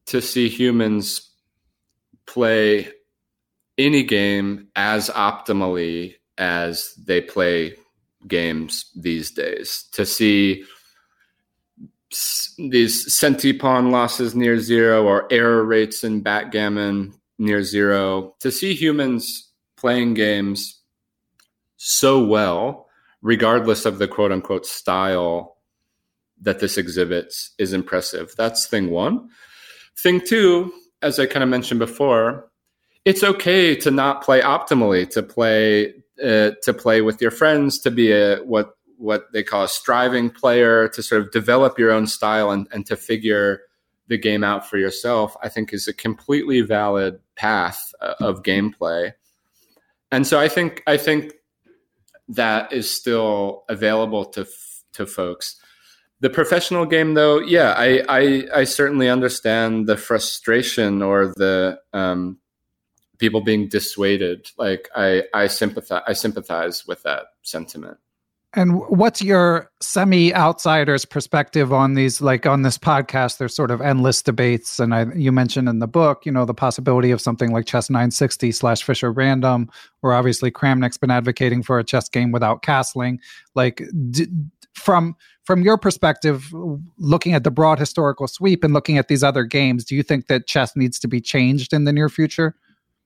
to see humans play any game as optimally as they play games these days. To see s- these centi pawn losses near zero or error rates in backgammon near zero. To see humans playing games so well, regardless of the quote unquote style that this exhibits, is impressive. That's thing one. Thing two, as I kind of mentioned before, it's okay to not play optimally, to play uh, to play with your friends, to be a what what they call a striving player, to sort of develop your own style and, and to figure the game out for yourself, I think is a completely valid path uh, of gameplay. And so I think I think that is still available to to folks. The professional game, though, yeah, I I, I certainly understand the frustration or the um, people being dissuaded. Like I I sympathize I sympathize with that sentiment. And what's your semi-outsider's perspective on these, like on this podcast? There's sort of endless debates. And I, you mentioned in the book, you know, the possibility of something like Chess nine sixty slash Fischer Random, or obviously Kramnik's been advocating for a chess game without castling. Like d- from, from your perspective, looking at the broad historical sweep and looking at these other games, do you think that chess needs to be changed in the near future?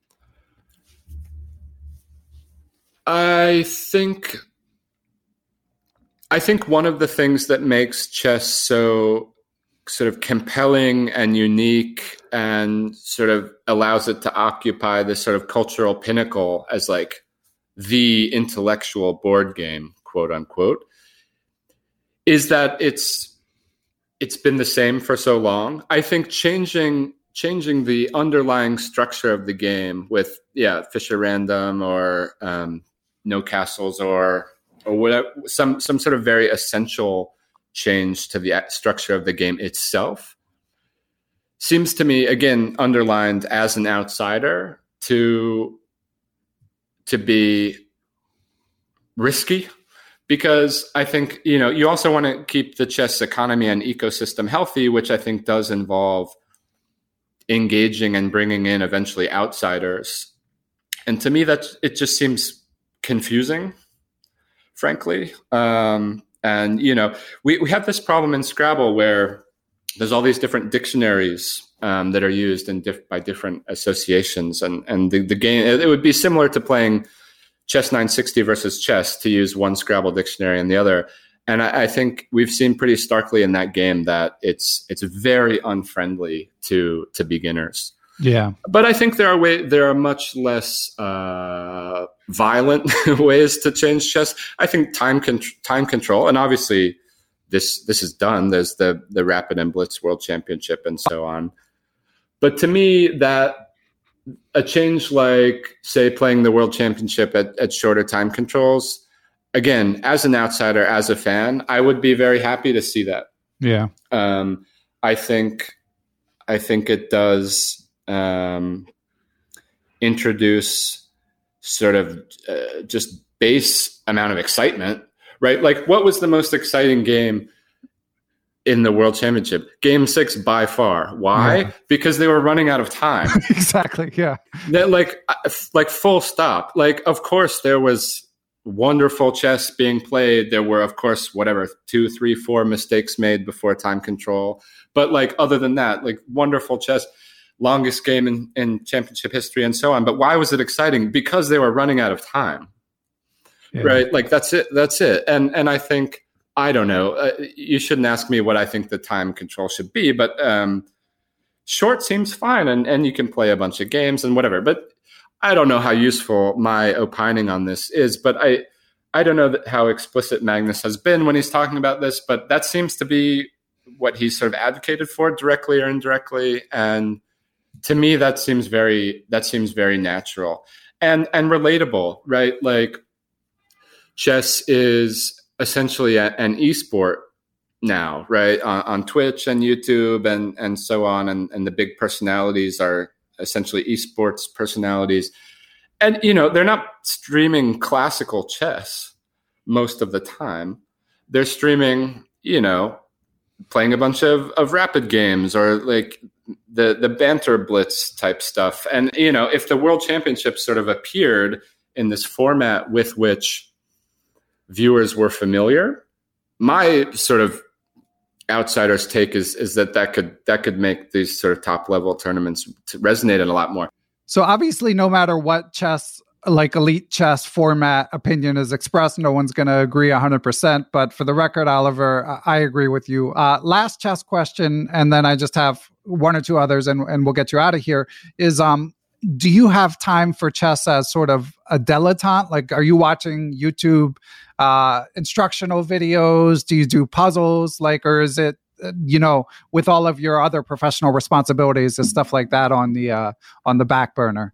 I think... I think one of the things that makes chess so sort of compelling and unique and sort of allows it to occupy this sort of cultural pinnacle as like the intellectual board game, quote unquote, is that it's it's been the same for so long. I think changing changing the underlying structure of the game with, yeah, Fischer Random or um, no castles or or whatever, some some sort of very essential change to the structure of the game itself seems to me, again, underlined as an outsider, to to be risky, because I think, you know, you also want to keep the chess economy and ecosystem healthy, which I think does involve engaging and bringing in eventually outsiders. And to me, that it just seems confusing, frankly. Um, and, you know, we, we have this problem in Scrabble where there's all these different dictionaries um, that are used in diff- by different associations. And, and the, the game, it would be similar to playing Chess nine sixty versus chess, to use one Scrabble dictionary and the other. And I, I think we've seen pretty starkly in that game that it's it's very unfriendly to to beginners. Yeah, but I think there are way there are much less uh, violent ways to change chess. I think time con- time control, and obviously this this is done. There's the the Rapid and Blitz World Championship and so on. But to me, that a change like, say, playing the World Championship at, at shorter time controls, again, as an outsider, as a fan, I would be very happy to see that. Yeah, um, I think I think it does. Um, introduce sort of uh, just base amount of excitement, right? Like, what was the most exciting game in the World Championship? Game six by far. Why? Yeah. Because they were running out of time. Exactly. Yeah. That, like, like full stop. Like, of course, there was wonderful chess being played. There were, of course, whatever, two, three, four mistakes made before time control. But like, other than that, like, wonderful chess. Longest game in, in championship history and so on. But why was it exciting? Because they were running out of time, yeah. Right? Like, that's it. That's it. And and I think, I don't know, uh, you shouldn't ask me what I think the time control should be, but um, short seems fine. And, and you can play a bunch of games and whatever. But I don't know how useful my opining on this is. But I, I don't know that how explicit Magnus has been when he's talking about this. But that seems to be what he's sort of advocated for, directly or indirectly. And to me, that seems very that seems very natural and and relatable, right? Like, chess is essentially a, an esport now, right? On, on Twitch and YouTube and and so on, and and the big personalities are essentially esports personalities, and you know, they're not streaming classical chess most of the time. They're streaming, you know, playing a bunch of of rapid games, or like the the banter blitz type stuff. And you know, if the World Championships sort of appeared in this format with which viewers were familiar, my sort of outsider's take is is that that could that could make these sort of top level tournaments resonate a lot more. So obviously, no matter what chess, like elite chess format opinion is expressed, no one's going to agree one hundred percent. But for the record, Oliver, I agree with you. Uh, last chess question, and then I just have one or two others, and, and we'll get you out of here, is um, do you have time for chess as sort of a dilettante? Like, are you watching YouTube uh, instructional videos? Do you do puzzles? Like, or is it, uh, you know, with all of your other professional responsibilities and stuff like that on the uh, on the back burner?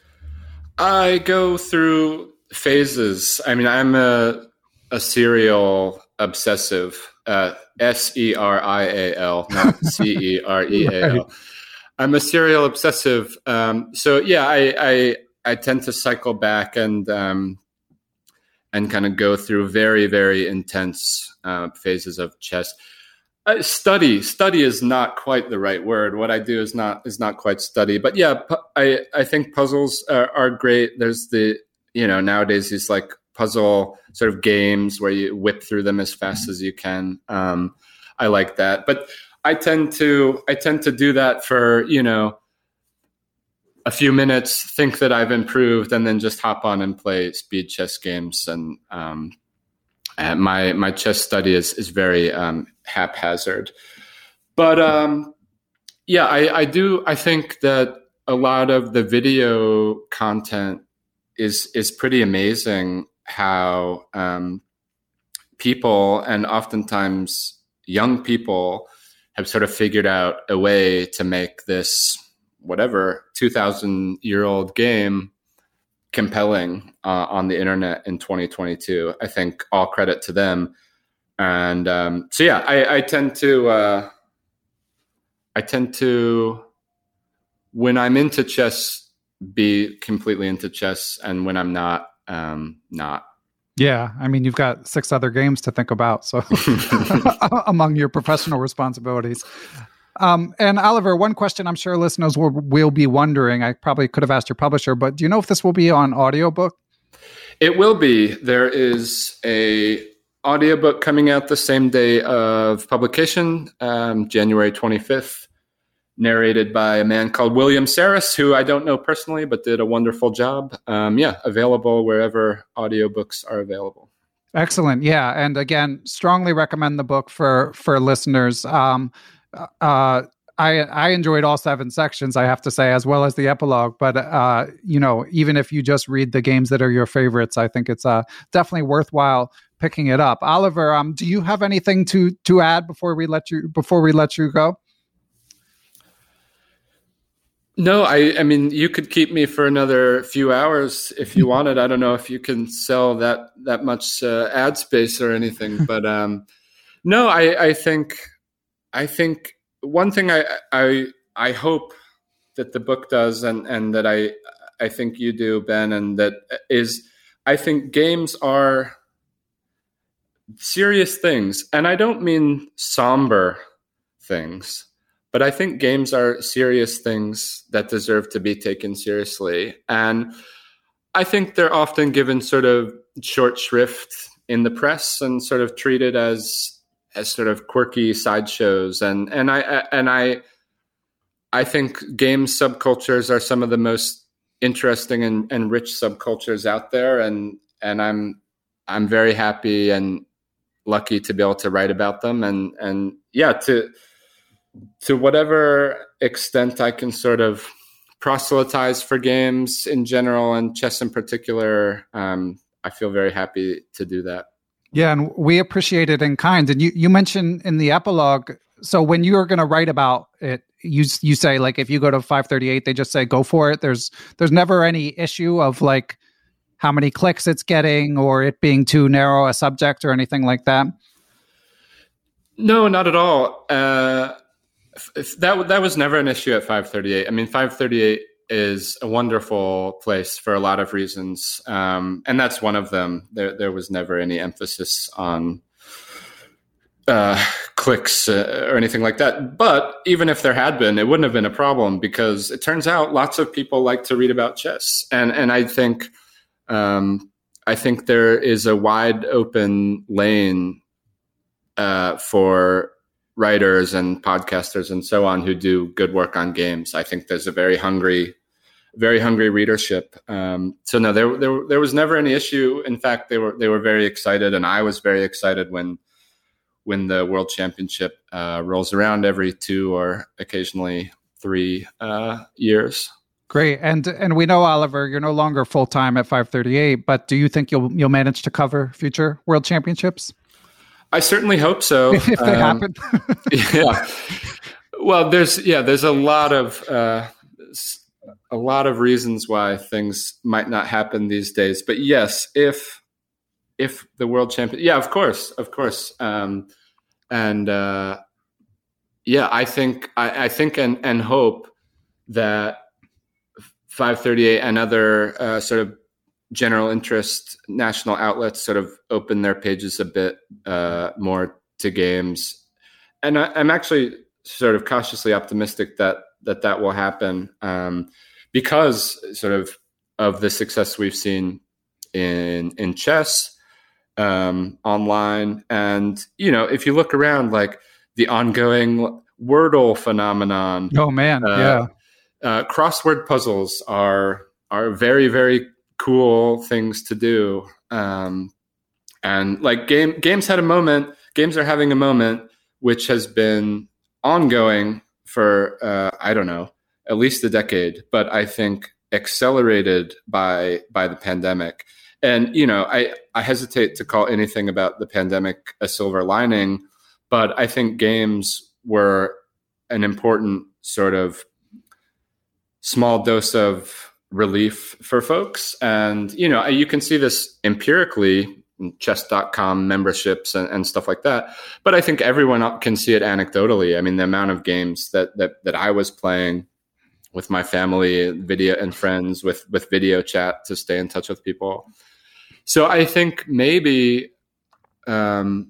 I go through phases. I mean, I'm a a serial obsessive, uh, S E R I A L, not C E R E A L. Right. I'm a serial obsessive. Um, so yeah, I, I I tend to cycle back and um, and kind of go through very very intense uh, phases of chess. Uh, study study is not quite the right word. What I do is not is not quite study. But yeah, pu- I I think puzzles are, are great. There's the you know nowadays these like puzzle sort of games where you whip through them as fast as you can. Um, I like that, but I tend to I tend to do that for you know a few minutes, think that I've improved, and then just hop on and play speed chess games. And um, and my my chess study is is very um, haphazard. But um, yeah, I, I do. I think that a lot of the video content is is pretty amazing. How um, people, and oftentimes young people, have sort of figured out a way to make this whatever two thousand year old game compelling uh, on the internet in twenty twenty-two. I think all credit to them. And um, so, yeah, I, I tend to, uh, I tend to, when I'm into chess, be completely into chess. And when I'm not, um, not. Yeah, I mean, you've got six other games to think about, so among your professional responsibilities. Um, and Oliver, one question I'm sure listeners will, will be wondering, I probably could have asked your publisher, but do you know if this will be on audiobook? It will be. There is a audiobook coming out the same day of publication, um, January twenty-fifth, narrated by a man called William Saris, who I don't know personally, but did a wonderful job. Um, yeah, available wherever audiobooks are available. Excellent. Yeah. And again, strongly recommend the book for, for listeners. Um, uh, I, I enjoyed all seven sections, I have to say, as well as the epilogue. But, uh, you know, even if you just read the games that are your favorites, I think it's uh, definitely worthwhile picking it up. Oliver, um, do you have anything to, to add before we let you, before we let you go? No, I, I mean, you could keep me for another few hours if you wanted. I don't know if you can sell that that much uh, ad space or anything, but um, no, I, I think I think one thing I, I I hope that the book does, and, and that I I think you do, Ben, and that is, I think games are serious things, and I don't mean somber things. But I think games are serious things that deserve to be taken seriously. And I think they're often given sort of short shrift in the press and sort of treated as as sort of quirky sideshows. And and I and I I think game subcultures are some of the most interesting and, and rich subcultures out there. And and I'm I'm very happy and lucky to be able to write about them. And and yeah, to to whatever extent I can sort of proselytize for games in general and chess in particular, um, I feel very happy to do that. Yeah, and we appreciate it in kind. And you, you mentioned in the epilogue, so when you're going to write about it, you you say, like, if you go to five thirty-eight, they just say, go for it. There's there's never any issue of, like, how many clicks it's getting or it being too narrow a subject or anything like that? No, not at all. Uh, If that that was never an issue at five thirty-eight. I mean, five thirty-eight is a wonderful place for a lot of reasons, um, and that's one of them. There there was never any emphasis on uh, clicks uh, or anything like that. But even if there had been, it wouldn't have been a problem, because it turns out lots of people like to read about chess. And and I think um, I think there is a wide open lane uh, for writers and podcasters and so on who do good work on games. I think there's a very hungry, very hungry readership. Um, so no, there, there there was never any issue. In fact, they were they were very excited, and I was very excited when when the World Championship uh, rolls around every two or occasionally three uh, years. Great, and and we know, Oliver, you're no longer full time at five thirty-eight, but do you think you'll you'll manage to cover future World Championships? I certainly hope so. If, if they um, happen. yeah. Well, there's yeah, there's a lot of uh, a lot of reasons why things might not happen these days. But yes, if if the World Champion, yeah, of course, of course. Um, And uh, yeah, I think I, I think and, and hope that five thirty-eight and other uh, sort of general interest national outlets sort of open their pages a bit uh, more to games. And I, I'm actually sort of cautiously optimistic that that, that will happen um, because sort of of the success we've seen in in chess. Um, online. And, you know, if you look around, like the ongoing Wordle phenomenon. Oh, man. Uh, yeah. Uh, crossword puzzles are are very, very cool things to do. Um, and like game games had a moment, games are having a moment, which has been ongoing for, uh, I don't know, at least a decade, but I think accelerated by by the pandemic. And, you know, I, I hesitate to call anything about the pandemic a silver lining, but I think games were an important sort of small dose of relief for folks. And, you know, you can see this empirically in chess dot com memberships and, and stuff like that. But I think everyone can see it anecdotally. I mean, the amount of games that that, that I was playing with my family, video and friends, with, with video chat to stay in touch with people. So I think maybe um,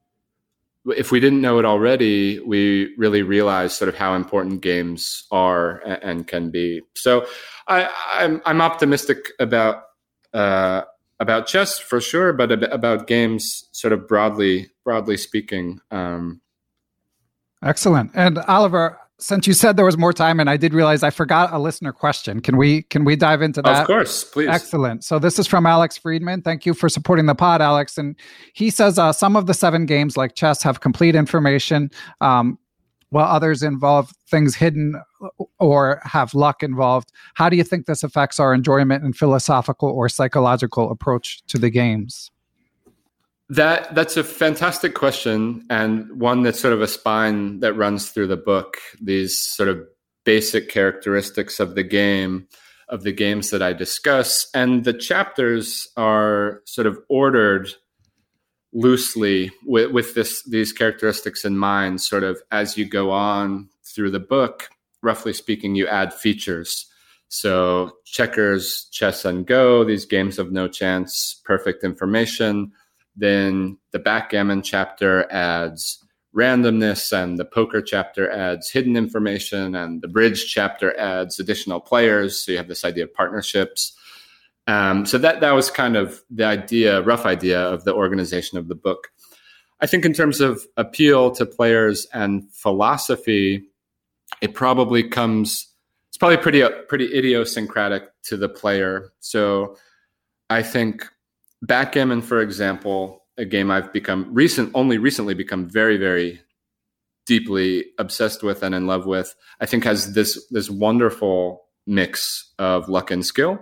if we didn't know it already, we really realized sort of how important games are and, and can be. So I, I'm, I'm optimistic about uh, about chess for sure, but about games sort of broadly broadly speaking. Um, Excellent. And Oliver, since you said there was more time, and I did realize I forgot a listener question. Can we can we dive into that? Of course, please. Excellent. So this is from Alex Friedman. Thank you for supporting the pod, Alex. And he says uh, some of the seven games, like chess, have complete information, um, while others involve things hidden or have luck involved. How do you think this affects our enjoyment and philosophical or psychological approach to the games? That that's a fantastic question, and one that's sort of a spine that runs through the book. These sort of basic characteristics of the game, of the games that I discuss, and the chapters are sort of ordered loosely with, with this these characteristics in mind. Sort of as you go on through the book, roughly speaking, you add features. So checkers, chess, and Go, these games of no chance, perfect information. Then the backgammon chapter adds randomness, and the poker chapter adds hidden information, and the bridge chapter adds additional players. So you have this idea of partnerships. Um, so that that was kind of the idea, rough idea of the organization of the book. I think in terms of appeal to players and philosophy, it probably comes, it's probably pretty, pretty idiosyncratic to the player. So I think backgammon, for example, a game I've become recent, only recently become very, very deeply obsessed with and in love with, I think has this, this wonderful mix of luck and skill.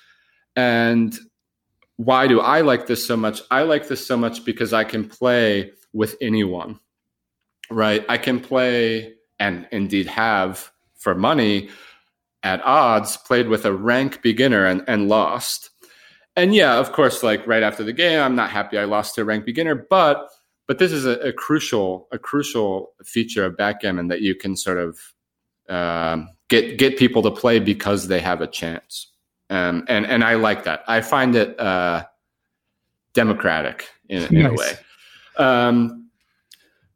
And why do I like this so much? I like this so much because I can play with anyone, right? I can play, and indeed have for money at odds, played with a rank beginner and, and lost. And yeah, of course, like right after the game, I'm not happy I lost to a ranked beginner, but but this is a, a crucial a crucial feature of backgammon that you can sort of um, get get people to play because they have a chance, um, and and I like that. I find it uh, democratic in, in nice. a way. Um,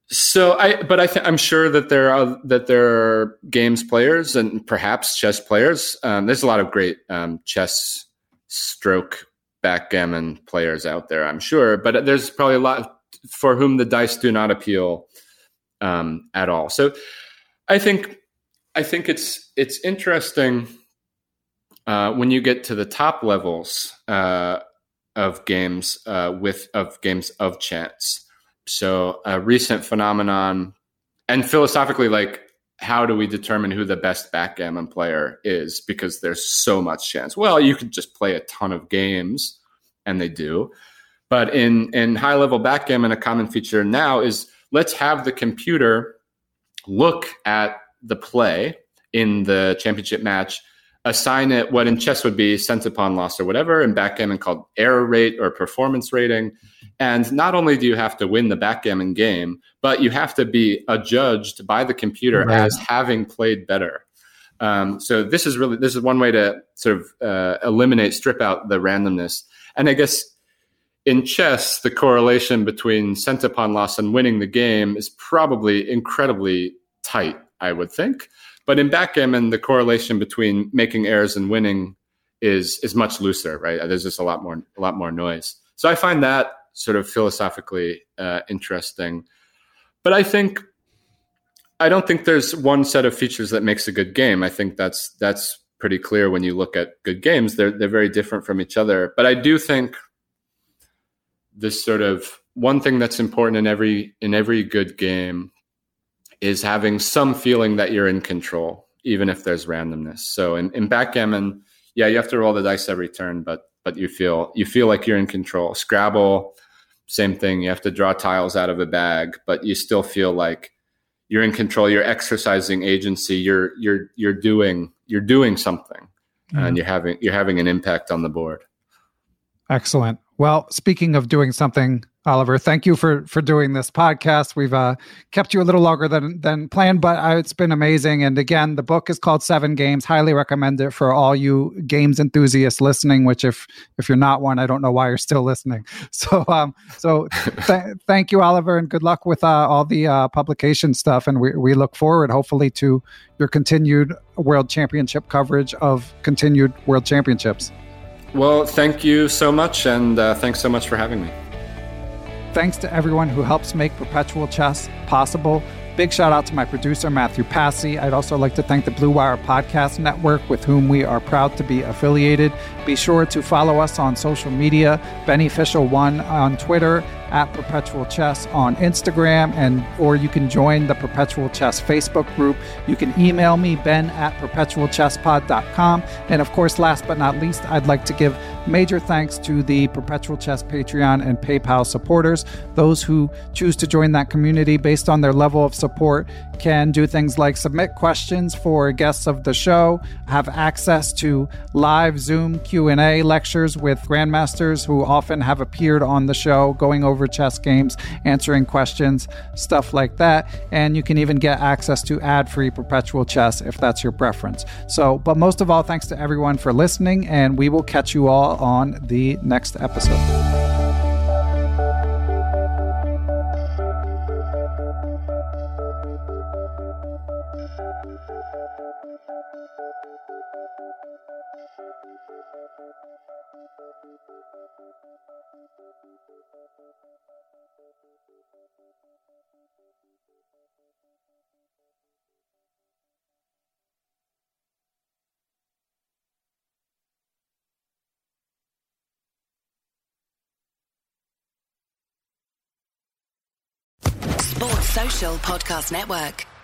So I, but I th- I'm sure that there are that there are games players and perhaps chess players. Um, there's a lot of great um, chess, stroke, backgammon players out there, I'm sure. But there's probably a lot for whom the dice do not appeal um, at all. So I think I think it's it's interesting uh, when you get to the top levels uh, of games uh, with of games of chance. So a recent phenomenon, and philosophically, like, how do we determine who the best backgammon player is? Because there's so much chance. Well, you could just play a ton of games, and they do. But in, in high-level backgammon, a common feature now is let's have the computer look at the play in the championship match, assign it what in chess would be centipon loss or whatever, in backgammon called error rate or performance rating. And not only do you have to win the backgammon game, but you have to be adjudged by the computer right. as having played better. Um, so this is really, this is one way to sort of uh, eliminate, strip out the randomness. And I guess in chess, the correlation between centipon loss and winning the game is probably incredibly tight, I would think. But in backgammon, the correlation between making errors and winning is is much looser, right? There's just a lot more a lot more noise. So I find that sort of philosophically uh, interesting. But I think I don't think there's one set of features that makes a good game. I think that's that's pretty clear when you look at good games. They're they're very different from each other. But I do think this sort of one thing that's important in every in every good game is having some feeling that you're in control, even if there's randomness. So in, in backgammon, yeah, you have to roll the dice every turn, but but you feel you feel like you're in control. Scrabble, same thing. You have to draw tiles out of a bag, but you still feel like you're in control. You're exercising agency. You're you're you're doing you're doing something, mm-hmm. and you're having you're having an impact on the board. Excellent. Well, speaking of doing something, Oliver, thank you for for doing this podcast. We've uh, kept you a little longer than than planned, but uh, it's been amazing. And again, the book is called Seven Games. Highly recommend it for all you games enthusiasts listening. Which, if if you're not one, I don't know why you're still listening. So, um, so th- thank you, Oliver, and good luck with uh, all the uh, publication stuff. And we we look forward, hopefully, to your continued World Championship coverage of continued World Championships. Well, thank you so much, and uh, thanks so much for having me. Thanks to everyone who helps make Perpetual Chess possible. Big shout out to my producer, Matthew Passy. I'd also like to thank the Blue Wire Podcast Network, with whom we are proud to be affiliated. Be sure to follow us on social media, Beneficial One on Twitter, at Perpetual Chess on Instagram, and or you can join the Perpetual Chess Facebook group. You can email me, ben at perpetual chess pod dot com. And of course, last but not least, I'd like to give major thanks to the Perpetual Chess Patreon and PayPal supporters. Those who choose to join that community based on their level of support can do things like submit questions for guests of the show, have access to live Zoom Q and A lectures with grandmasters who often have appeared on the show, going over chess games, answering questions, stuff like that. And you can even get access to ad-free Perpetual Chess if that's your preference. So, but most of all, thanks to everyone for listening, and we will catch you all on the next episode. Sports Social Podcast Network.